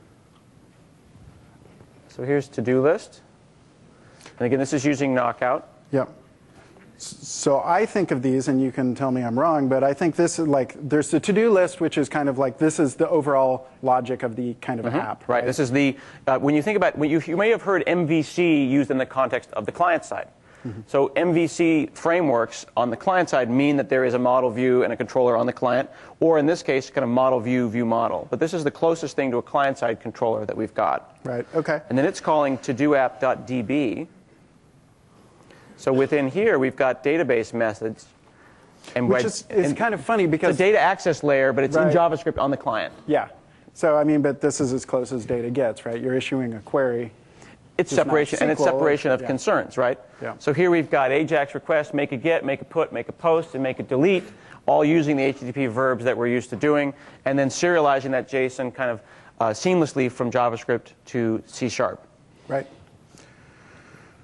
So here's to-do list. And again, this is using Knockout. Yep. So I think of these, and you can tell me I'm wrong, but I think this is like, there's the to-do list, which is kind of like, this is the overall logic of the kind of app. Right. This is the, when you think about, you may have heard MVC used in the context of the client side. So MVC frameworks on the client side mean that there is a model view and a controller on the client, or in this case, kind of model view, view model. But this is the closest thing to a client-side controller that we've got. Right, okay. And then it's calling todoapp.db. So within here, we've got database methods. And Which is kind of funny because... It's a data access layer, but it's in JavaScript on the client. Yeah. So, I mean, but this is as close as data gets, right? You're issuing a query. It's separation, and it's separation of concerns, right? Yeah. So here we've got AJAX request, make a get, make a put, make a post, and make a delete, all using the HTTP verbs that we're used to doing, and then serializing that JSON kind of seamlessly from JavaScript to C#. Right.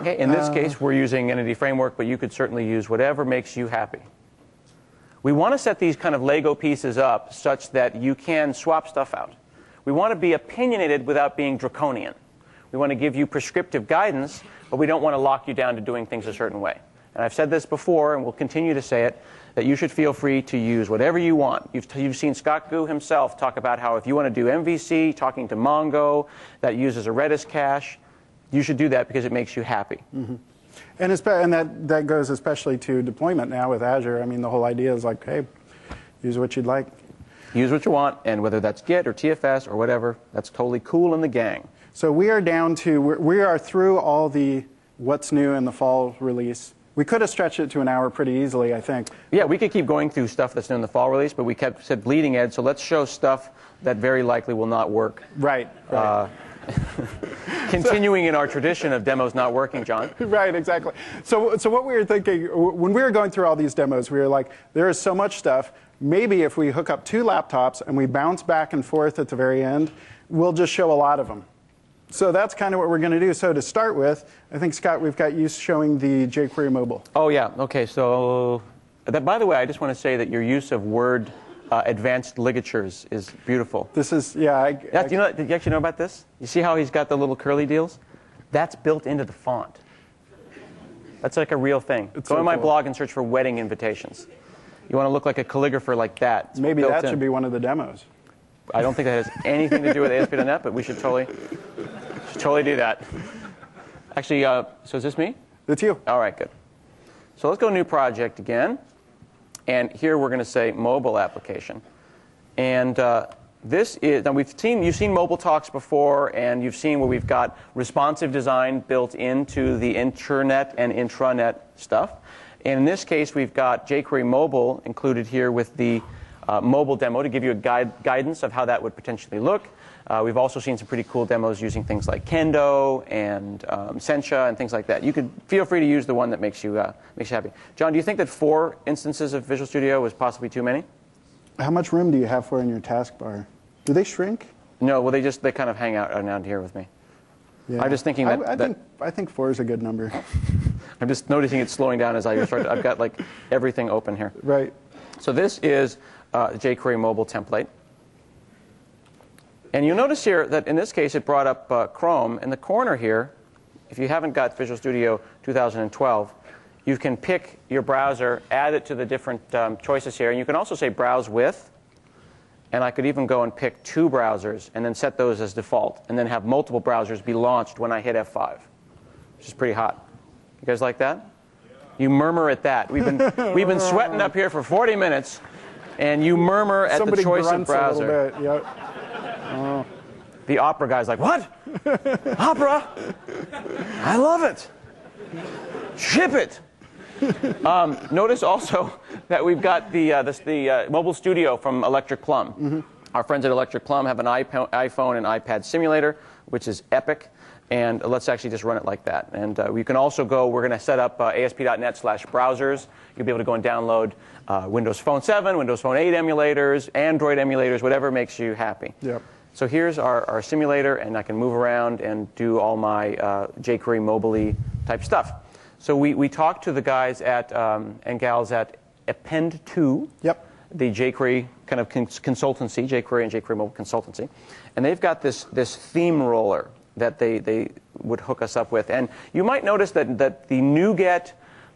Okay, in this case, we're using Entity Framework, but you could certainly use whatever makes you happy. We want to set these kind of Lego pieces up such that you can swap stuff out. We want to be opinionated without being draconian. We want to give you prescriptive guidance, but we don't want to lock you down to doing things a certain way. And I've said this before, and will continue to say it, that you should feel free to use whatever you want. You've seen Scott Gu himself talk about how if you want to do MVC, talking to Mongo, that uses a Redis cache, you should do that because it makes you happy. Mm-hmm. And that goes especially to deployment now with Azure. I mean, the whole idea is like, hey, use what you'd like. Use what you want, and whether that's Git or TFS or whatever, that's totally cool in the gang. So we are down to, we are through all the what's new in the fall release. We could have stretched it to an hour pretty easily, I think. Yeah, we could keep going through stuff that's new in the fall release, but we said bleeding edge, so let's show stuff that very likely will not work. Right. Continuing in our tradition of demos not working, John. Right, exactly. So what we were thinking, when we were going through all these demos, we were like, there is so much stuff. Maybe if we hook up 2 laptops and we bounce back and forth at the very end, we'll just show a lot of them. So that's kind of what we're going to do. So to start with, I think, Scott, we've got you showing the jQuery mobile. Oh, yeah. OK, so by the way, I just want to say that your use of Word advanced ligatures is beautiful. This is, yeah. Did you actually know about this? You see how he's got the little curly deals? That's built into the font. That's like a real thing. Go on my blog and search for wedding invitations. You want to look like a calligrapher like that. It's maybe that should be one of the demos. I don't think that has anything to do with ASP.NET, but we should totally do that. Actually, so is this me? That's you. All right, good. So let's go new project again. And here we're going to say mobile application. And this is, now you've seen mobile talks before, and you've seen where we've got responsive design built into the intranet and intranet stuff. And in this case, we've got jQuery mobile included here with the mobile demo to give you a guidance of how that would potentially look. We've also seen some pretty cool demos using things like Kendo and Sencha and things like that. You could feel free to use the one that makes you happy. John, do you think that 4 instances of Visual Studio was possibly too many? How much room do you have for in your taskbar? Do they shrink? No, well, they kind of hang out around here with me. Yeah. I'm just thinking that I think 4 is a good number. I'm just noticing it slowing down as I start. I've got like everything open here. Right. So this is jQuery mobile template. And you'll notice here that in this case it brought up Chrome. In the corner here, if you haven't got Visual Studio 2012, you can pick your browser, add it to the different choices here. And you can also say browse with. And I could even go and pick 2 browsers and then set those as default and then have multiple browsers be launched when I hit F5, which is pretty hot. You guys like that? You murmur at that. We've been sweating up here for 40 minutes, and you murmur at the choice of browser. A little bit. Yep. Oh. The Opera guy's like, what? Opera? I love it. Ship it. Notice also that we've got the Mobile Studio from Electric Plum. Mm-hmm. Our friends at Electric Plum have an iPhone and iPad simulator, which is epic. And let's actually just run it like that. And you can also go, we're going to set up ASP.NET/browsers. You'll be able to go and download Windows Phone 7, Windows Phone 8 emulators, Android emulators, whatever makes you happy. Yep. So here's our simulator, and I can move around and do all my jQuery mobile type stuff. So we talked to the guys at and gals at Append2, yep, the jQuery kind of consultancy, jQuery and jQuery mobile consultancy, and they've got this theme roller that they would hook us up with. And you might notice that the NuGet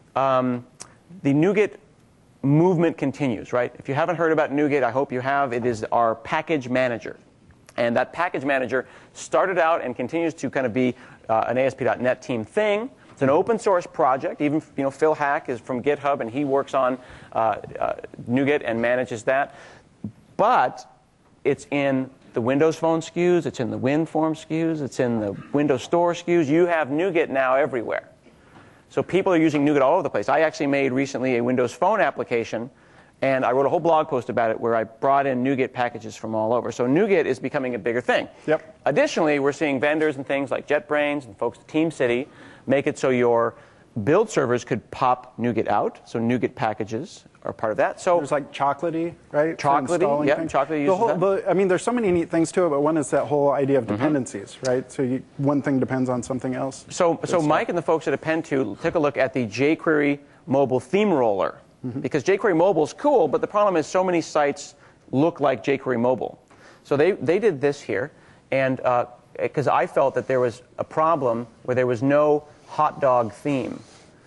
movement continues, right? If you haven't heard about NuGet, I hope you have. It is our package manager. And that package manager started out and continues to kind of be an ASP.NET team thing. It's an open source project. Even Phil Hack is from GitHub, and he works on NuGet and manages that. But it's in the Windows Phone SKUs, it's in the WinForm SKUs, it's in the Windows Store SKUs. You have NuGet now everywhere. So people are using NuGet all over the place. I actually made recently a Windows Phone application, and I wrote a whole blog post about it where I brought in NuGet packages from all over. So NuGet is becoming a bigger thing. Yep. Additionally, we're seeing vendors and things like JetBrains and folks at TeamCity make it so your build servers could pop NuGet out, so NuGet packages are part of that. So There's like Chocolatey, right? for Chocolatey, installing yeah, things. Chocolatey The uses whole, that. I mean, there's so many neat things to it, but one is that whole idea of dependencies, right? So one thing depends on something else. So Mike and the folks at Append2 took a look at the jQuery mobile theme roller. Because jQuery mobile is cool, but the problem is so many sites look like jQuery mobile. So they did this here, and because I felt that there was a problem where there was no hot dog theme.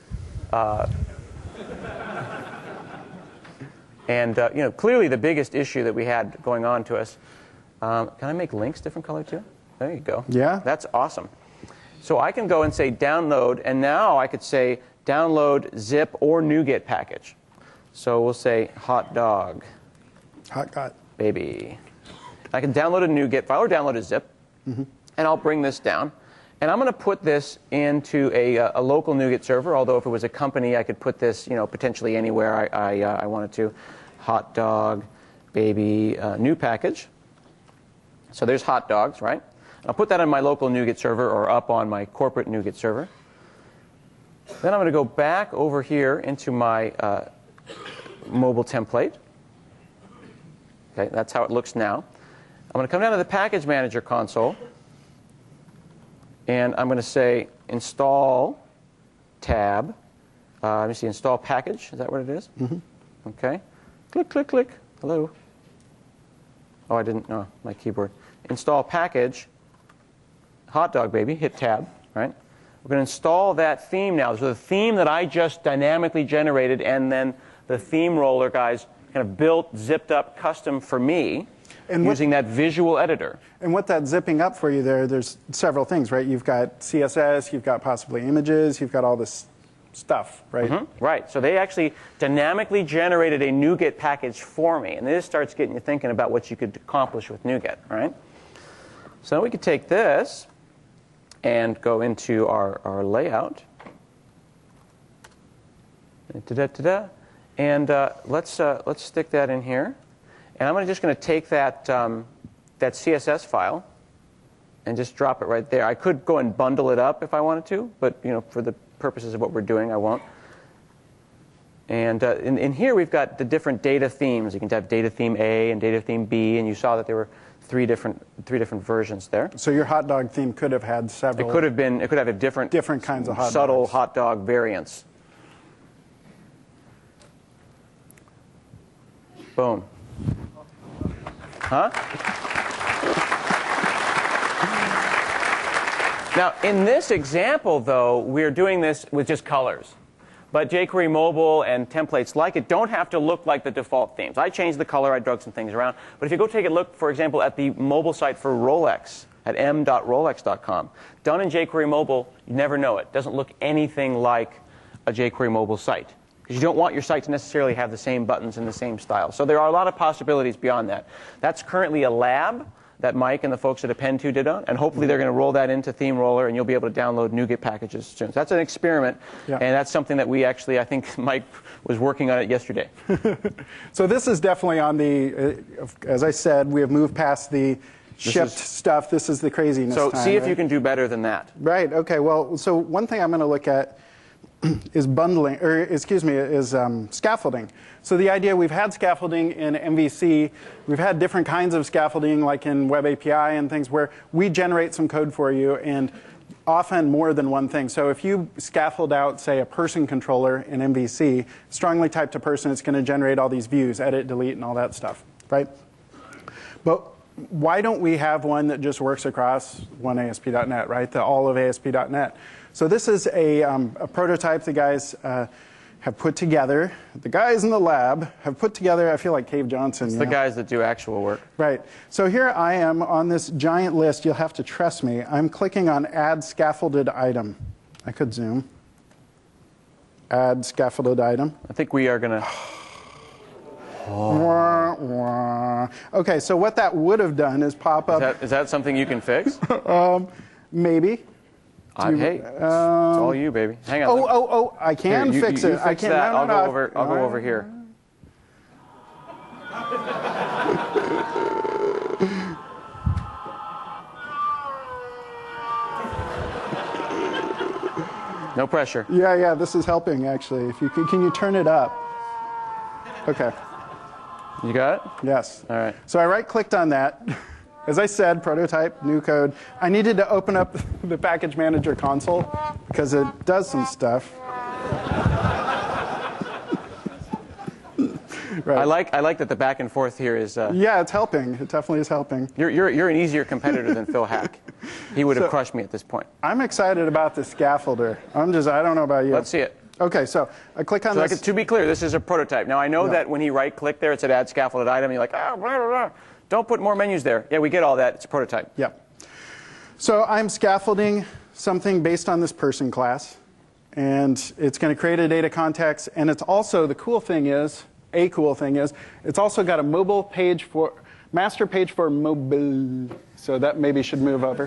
And clearly the biggest issue that we had going on to us. Can I make links different color too? There you go. Yeah. That's awesome. So I can go and say download, and now I could say download zip or NuGet package. So we'll say hot dog. Hot dog. Baby. I can download a NuGet file or download a zip, and I'll bring this down. And I'm going to put this into a local NuGet server, although if it was a company, I could put this potentially anywhere I wanted to. Hot dog, baby, new package. So there's hot dogs, right? I'll put that on my local NuGet server or up on my corporate NuGet server. Then I'm going to go back over here into my mobile template. Okay, that's how it looks now. I'm going to come down to the package manager console, and I'm going to say install tab. Let me see, install package. Is that what it is? Okay. Click, click, click. Hello. Oh, I didn't. Oh, my keyboard. Install package. Hot dog baby. Hit tab. Right. We're going to install that theme now. So the theme that I just dynamically generated, and then the theme roller guys kind of built, zipped up custom for me And using that visual editor. And what that's zipping up for you there's several things, right? You've got CSS, you've got possibly images, you've got all this stuff, right? Right. So they actually dynamically generated a NuGet package for me. And this starts getting you thinking about what you could accomplish with NuGet, right? So we could take this and go into our layout. And let's stick that in here. And I'm just going to take that that CSS file and just drop it right there. I could go and bundle it up if I wanted to, but for the purposes of what we're doing, I won't. And in here we've got the different data themes. You can have data theme A and data theme B, and you saw that there were three different versions there. So your hot dog theme could have had several. It could have a different kinds of hot subtle dogs. hot dog variants. Boom. Huh? Now, in this example, though, we're doing this with just colors. But jQuery Mobile and templates like it don't have to look like the default themes. I changed the color. I drug some things around. But if you go take a look, for example, at the mobile site for Rolex at m.rolex.com, done in jQuery Mobile, you never know it. It doesn't look anything like a jQuery Mobile site. Because you don't want your site to necessarily have the same buttons in the same style. So there are a lot of possibilities beyond that. That's currently a lab that Mike and the folks at Append2 did on, and hopefully they're going to roll that into Theme Roller, and you'll be able to download NuGet packages soon. So that's an experiment, Yeah. and that's something that we actually, I think Mike was working on it yesterday. So this is definitely on the, as I said, we have moved past the shipped stuff. This is the craziness So time, see if right? you can do better than that. Right, okay, well, so one thing I'm going to look at is bundling, or excuse me, is scaffolding. So the idea, we've had scaffolding in MVC, we've had different kinds of scaffolding like in Web API and things where we generate some code for you and often more than one thing. So if you scaffold out, say, a person controller in MVC, strongly typed to person, it's going to generate all these views, edit, delete, and all that stuff, right? But why don't we have one that just works across one ASP.NET, right? The all of ASP.NET. So this is a prototype the guys have put together. The guys in the lab have put together, I feel like Cave Johnson. It's the guys that do actual work. Right. So here I am on this giant list. You'll have to trust me. I'm clicking on Add Scaffolded Item. I could zoom. Add Scaffolded Item. I think we are going to... Wah, wah. Okay, so what that would have done is pop up. Is that something you can fix? Maybe. Hey, it's all you, baby. Hang on. Oh, I can Here, fix you it. I fix can. that. No, I'll no, go over here. No pressure. Yeah, this is helping, actually. If you can you turn it up? Okay. You got it? Yes. All right. So I right-clicked on that. As I said, prototype, new code. I needed to open up the package manager console because it does some stuff. Right. I like that the back and forth here is. Yeah, it's helping. It definitely is helping. You're an easier competitor than Phil Hack. He would have crushed me at this point. I'm excited about the scaffolder. I don't know about you. Let's see it. Okay, so I click on this. To be clear, this is a prototype. Now, I know that when he right-clicked there, it said add scaffolded item. You're like, oh, blah, blah, blah. Don't put more menus there. Yeah, we get all that. It's a prototype. Yep. So I'm scaffolding something based on this person class. And it's going to create a data context. And it's also, the cool thing is, it's also got a mobile page for, master page for mobile. So that maybe should move over.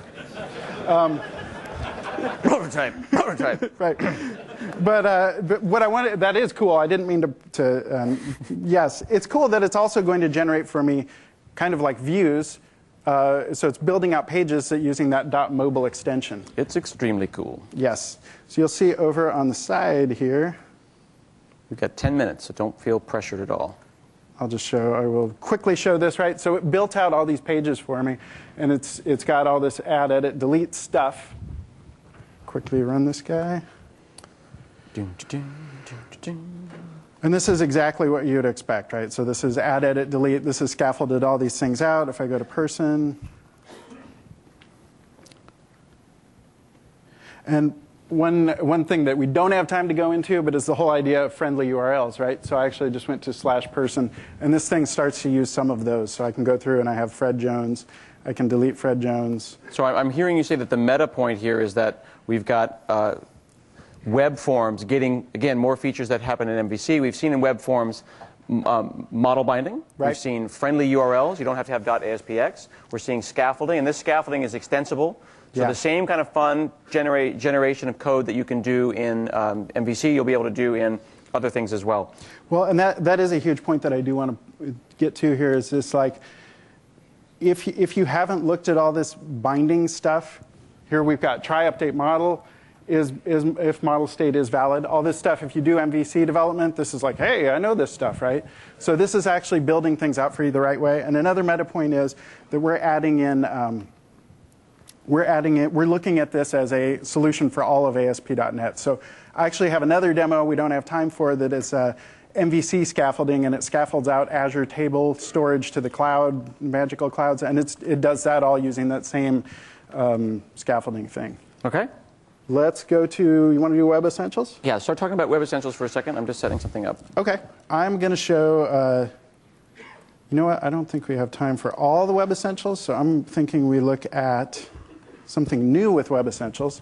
Prototype. Right. But what I wanted, that is cool. I didn't mean to yes, it's cool that it's also going to generate for me kind of like views. So it's building out pages using that .mobile extension. It's extremely cool. Yes. So you'll see over on the side here. We've got 10 minutes, so don't feel pressured at all. I will quickly show this, right? So it built out all these pages for me, and it's got all this add, edit, delete stuff. Quickly run this guy. And this is exactly what you'd expect, right? So this is add, edit, delete. This is scaffolded all these things out. If I go to person. And one thing that we don't have time to go into, but is the whole idea of friendly URLs, right? So I actually just went to /person, and this thing starts to use some of those. So I can go through and I have Fred Jones. I can delete Fred Jones. So I'm hearing you say that the meta point here is that we've got web forms getting, again, more features that happen in MVC. We've seen in web forms model binding. Right. We've seen friendly URLs. You don't have to have .aspx. We're seeing scaffolding, and this scaffolding is extensible. So the same kind of fun generation of code that you can do in MVC, you'll be able to do in other things as well. Well, and that is a huge point that I do want to get to here is this, like, if you haven't looked at all this binding stuff, here we've got try update model, if model state is valid. All this stuff, if you do MVC development, this is like, hey, I know this stuff, right? So this is actually building things out for you the right way. And another meta point is that we're adding in, we're looking at this as a solution for all of ASP.NET. So I actually have another demo we don't have time for that is MVC scaffolding, and it scaffolds out Azure table storage to the cloud, magical clouds, and it does that all using that same scaffolding thing. Okay. Let's go to, you want to do Web Essentials? Yeah, start talking about Web Essentials for a second. I'm just setting something up. Okay. I'm going to show, you know what, I don't think we have time for all the Web Essentials, so I'm thinking we look at something new with Web Essentials.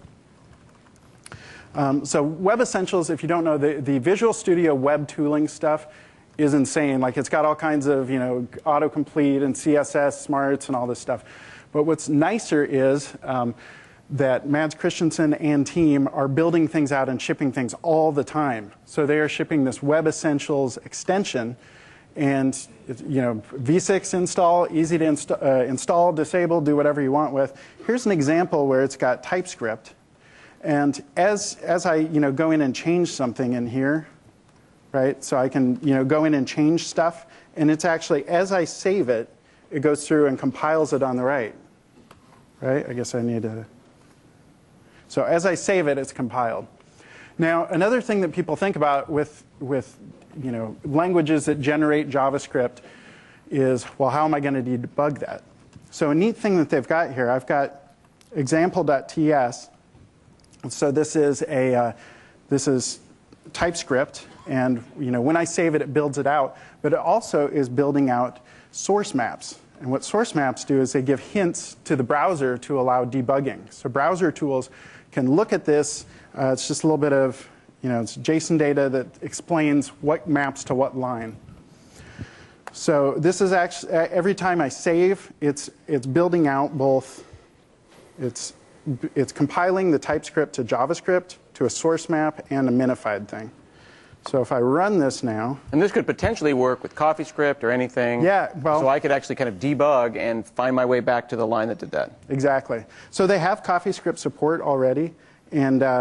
So Web Essentials, if you don't know, the Visual Studio web tooling stuff is insane. Like, it's got all kinds of, autocomplete and CSS smarts and all this stuff. But what's nicer is that Mads Christensen and team are building things out and shipping things all the time. So they are shipping this Web Essentials extension. And V6 install, easy to install, disable, do whatever you want with. Here's an example where it's got TypeScript. And as I go in and change something in here, right? So I can go in and change stuff, and it's actually, as I save it, it goes through and compiles it on the right. Right? I guess I need to. So as I save it, it's compiled. Now, another thing that people think about with languages that generate JavaScript is, well, how am I going to debug that? So a neat thing that they've got here, I've got example.ts. So this is TypeScript, and when I save it, it builds it out. But it also is building out source maps. And what source maps do is they give hints to the browser to allow debugging. So browser tools can look at this. It's just a little bit of, it's JSON data that explains what maps to what line. So this is actually, every time I save, it's building out both, it's compiling the TypeScript to JavaScript, to a source map, and a minified thing. So if I run this now. And this could potentially work with CoffeeScript or anything. Yeah, well. So I could actually kind of debug and find my way back to the line that did that. Exactly. So they have CoffeeScript support already. And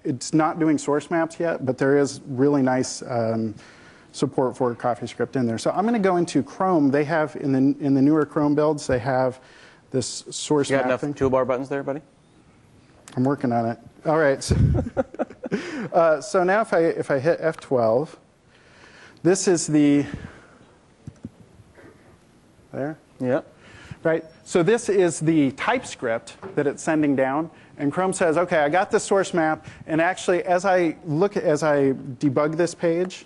it's not doing source maps yet, but there is really nice support for CoffeeScript in there. So I'm going to go into Chrome. They have, in the newer Chrome builds, they have this source map enough thing. toolbar buttons there, buddy? I'm working on it. All right. So, so now if I hit F12, this is the, there? Yeah. Right? So this is the TypeScript that it's sending down. And Chrome says, OK, I got this source map. And actually, as I debug this page,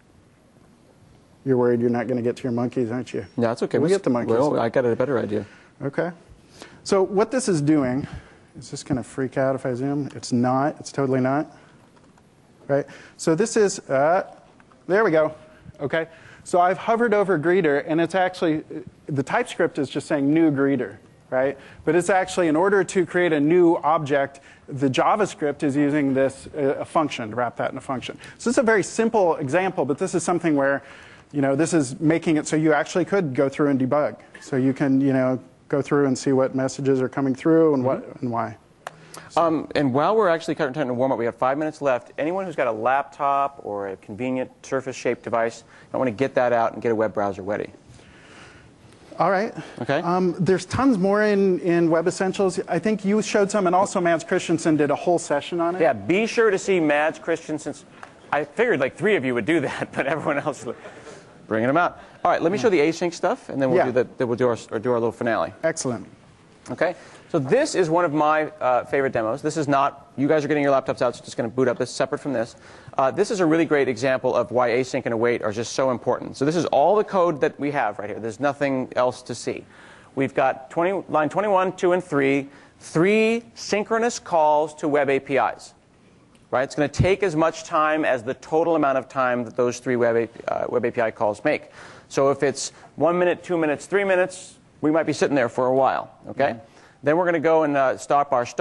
you're worried you're not going to get to your monkeys, aren't you? No, that's OK. We'll get the monkeys. Well, I got a better idea. OK. So what this is doing, is this going to freak out if I zoom? It's not. It's totally not. Right? So this is, there we go. OK. So I've hovered over greeter, and it's actually, the TypeScript is just saying new greeter, right? But it's actually, in order to create a new object, the JavaScript is using this a function to wrap that in a function. So this is a very simple example, but this is something where, this is making it so you actually could go through and debug. So you can, go through and see what messages are coming through and what and why. And while we're actually kind of trying to warm up, we have 5 minutes left. Anyone who's got a laptop or a convenient Surface-shaped device, I want to get that out and get a web browser ready. All right. Okay. There's tons more in Web Essentials. I think you showed some, and also Mads Christensen did a whole session on it. Yeah, be sure to see Mads Christensen's. I figured like 3 of you would do that, but everyone else bringing them out. All right, let me show the async stuff, and then we'll do our little finale. Excellent. Okay. So this is one of my favorite demos. This is not, you guys are getting your laptops out, so just going to boot up this separate from this. This is a really great example of why async and await are just so important. So this is all the code that we have right here. There's nothing else to see. We've got line 21, 2, and 3, 3 synchronous calls to web APIs. Right? It's going to take as much time as the total amount of time that those 3 web API calls make. So if it's 1 minute, 2 minutes, 3 minutes, we might be sitting there for a while. Okay? Mm-hmm. Then we're going to go and stop our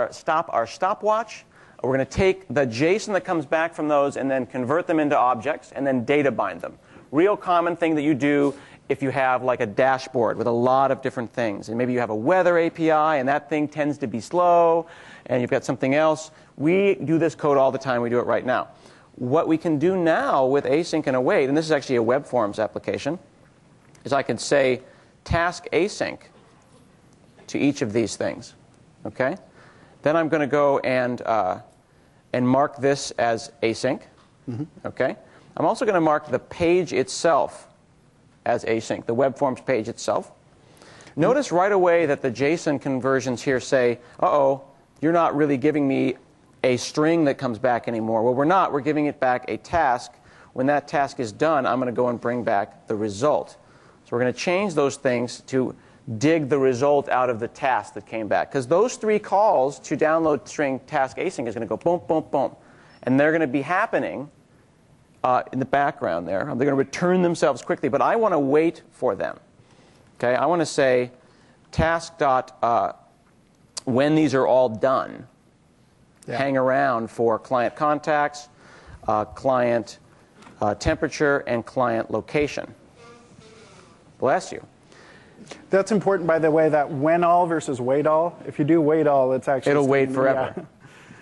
stopwatch. We're going to take the JSON that comes back from those and then convert them into objects and then data bind them. Real common thing that you do if you have like a dashboard with a lot of different things. And maybe you have a weather API and that thing tends to be slow and you've got something else. We do this code all the time. We do it right now. What we can do now with async and await, and this is actually a web forms application, is I can say task async to each of these things. Okay? Then I'm going to go and mark this as async. Mm-hmm. Okay? I'm also going to mark the page itself as async, the web forms page itself. Mm-hmm. Notice right away that the JSON conversions here say, uh-oh, you're not really giving me a string that comes back anymore. Well, we're not. We're giving it back a task. When that task is done, I'm going to go and bring back the result. So we're going to change those things to dig the result out of the task that came back. Because those 3 calls to download string task async is going to go boom, boom, boom. And they're going to be happening in the background there. They're going to return themselves quickly, but I want to wait for them. Okay, I want to say task dot when these are all done. Yeah. Hang around for client contacts, client temperature, and client location. Bless you. That's important, by the way, that when all versus wait all. If you do wait all, it's actually... It'll wait forever. Yeah.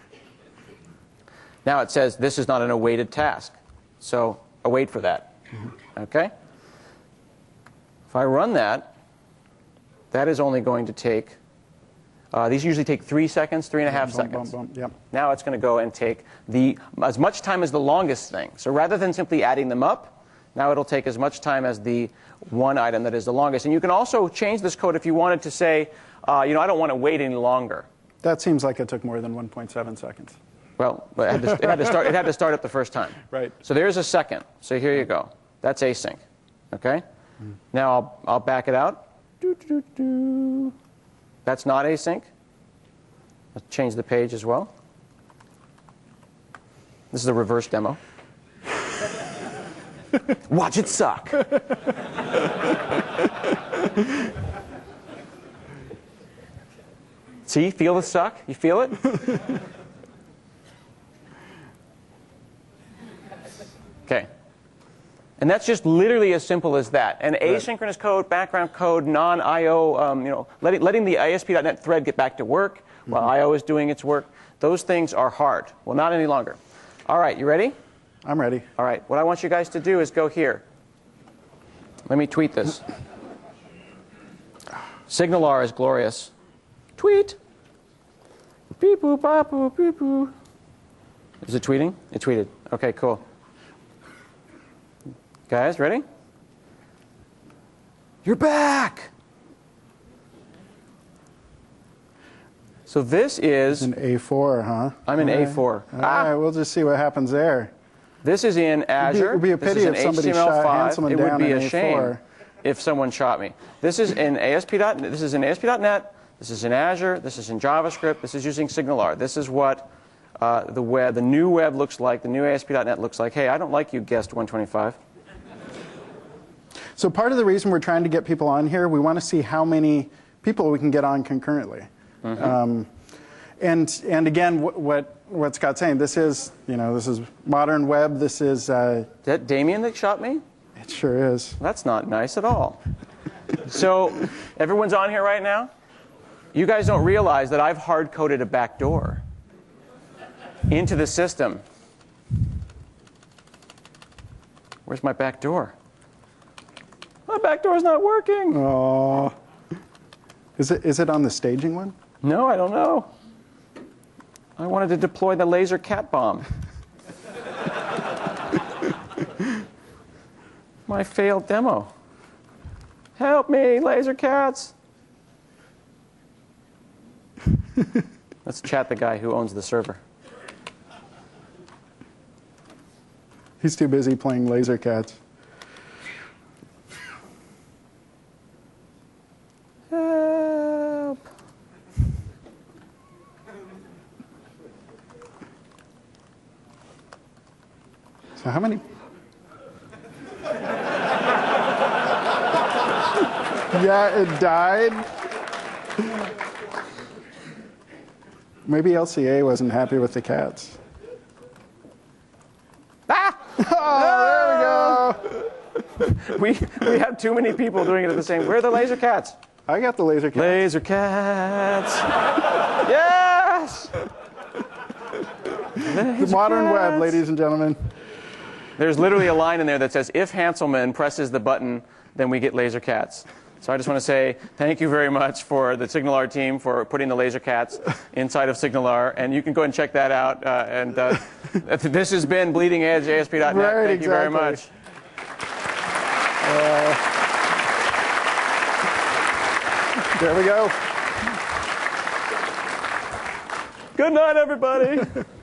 Now it says this is not an awaited task. So await for that. Mm-hmm. Okay? If I run that, that is only going to take... these usually take 3 seconds, 3.5 seconds. Boom, boom, yep. Now it's going to go and take as much time as the longest thing. So rather than simply adding them up, now it'll take as much time as the one item that is the longest. And you can also change this code if you wanted to say, I don't want to wait any longer. That seems like it took more than 1.7 seconds. Well, it had to start up the first time. Right. So there's a second. So here you go. That's async. Okay? Mm. Now I'll back it out. That's not async. Let's change the page as well. This is a reverse demo. Watch it suck. See, feel the suck? You feel it? Okay. And that's just literally as simple as that. And asynchronous code, background code, non-IO, letting the ASP.NET thread get back to work while IO is doing its work. Those things are hard. Well, not any longer. All right, you ready? I'm ready. All right, what I want you guys to do is go here. Let me tweet this. SignalR is glorious. Tweet. Beep boop bop boop beep boop. Is it tweeting? It tweeted. Okay, cool. Guys, ready? You're back! So this is... An A4, huh? I'm in All right. A4. All right, we'll just see what happens there. This is in Azure. It would be a This pity is in if somebody HTML5. shot Hanselman It would down be in a shame A4. if someone shot me. This is in ASP.NET. This is in ASP.NET. This is in Azure. This is in JavaScript. This is using SignalR. This is what the new web looks like. The new ASP.NET looks like. Hey, I don't like you, guest 125. So part of the reason we're trying to get people on here, we want to see how many people we can get on concurrently. And again, what Scott's saying, this is modern web. This is Is that Damien that shot me? it sure is. That's not nice at all. So everyone's on here right now? You guys don't realize that I've hard-coded a backdoor into the system. Where's my backdoor? My backdoor's not working. Oh, is it on the staging one? No, I don't know. I wanted to deploy the laser cat bomb. My failed demo. Help me, laser cats. Let's chat the guy who owns the server. He's too busy playing laser cats. Help. So how many? Yeah, it died. Maybe LCA wasn't happy with the cats. Ah! Oh, there we go. We have too many people doing it at the same. Where are the laser cats? I got the laser cat. Laser cats. Yes. The modern web, ladies and gentlemen. There's literally a line in there that says, if Hanselman presses the button, then we get laser cats. So I just want to say thank you very much for the SignalR team for putting the laser cats inside of SignalR. And you can go and check that out. This has been Bleeding Edge ASP.NET. Right, thank you very exactly. much. There we go. Good night, everybody.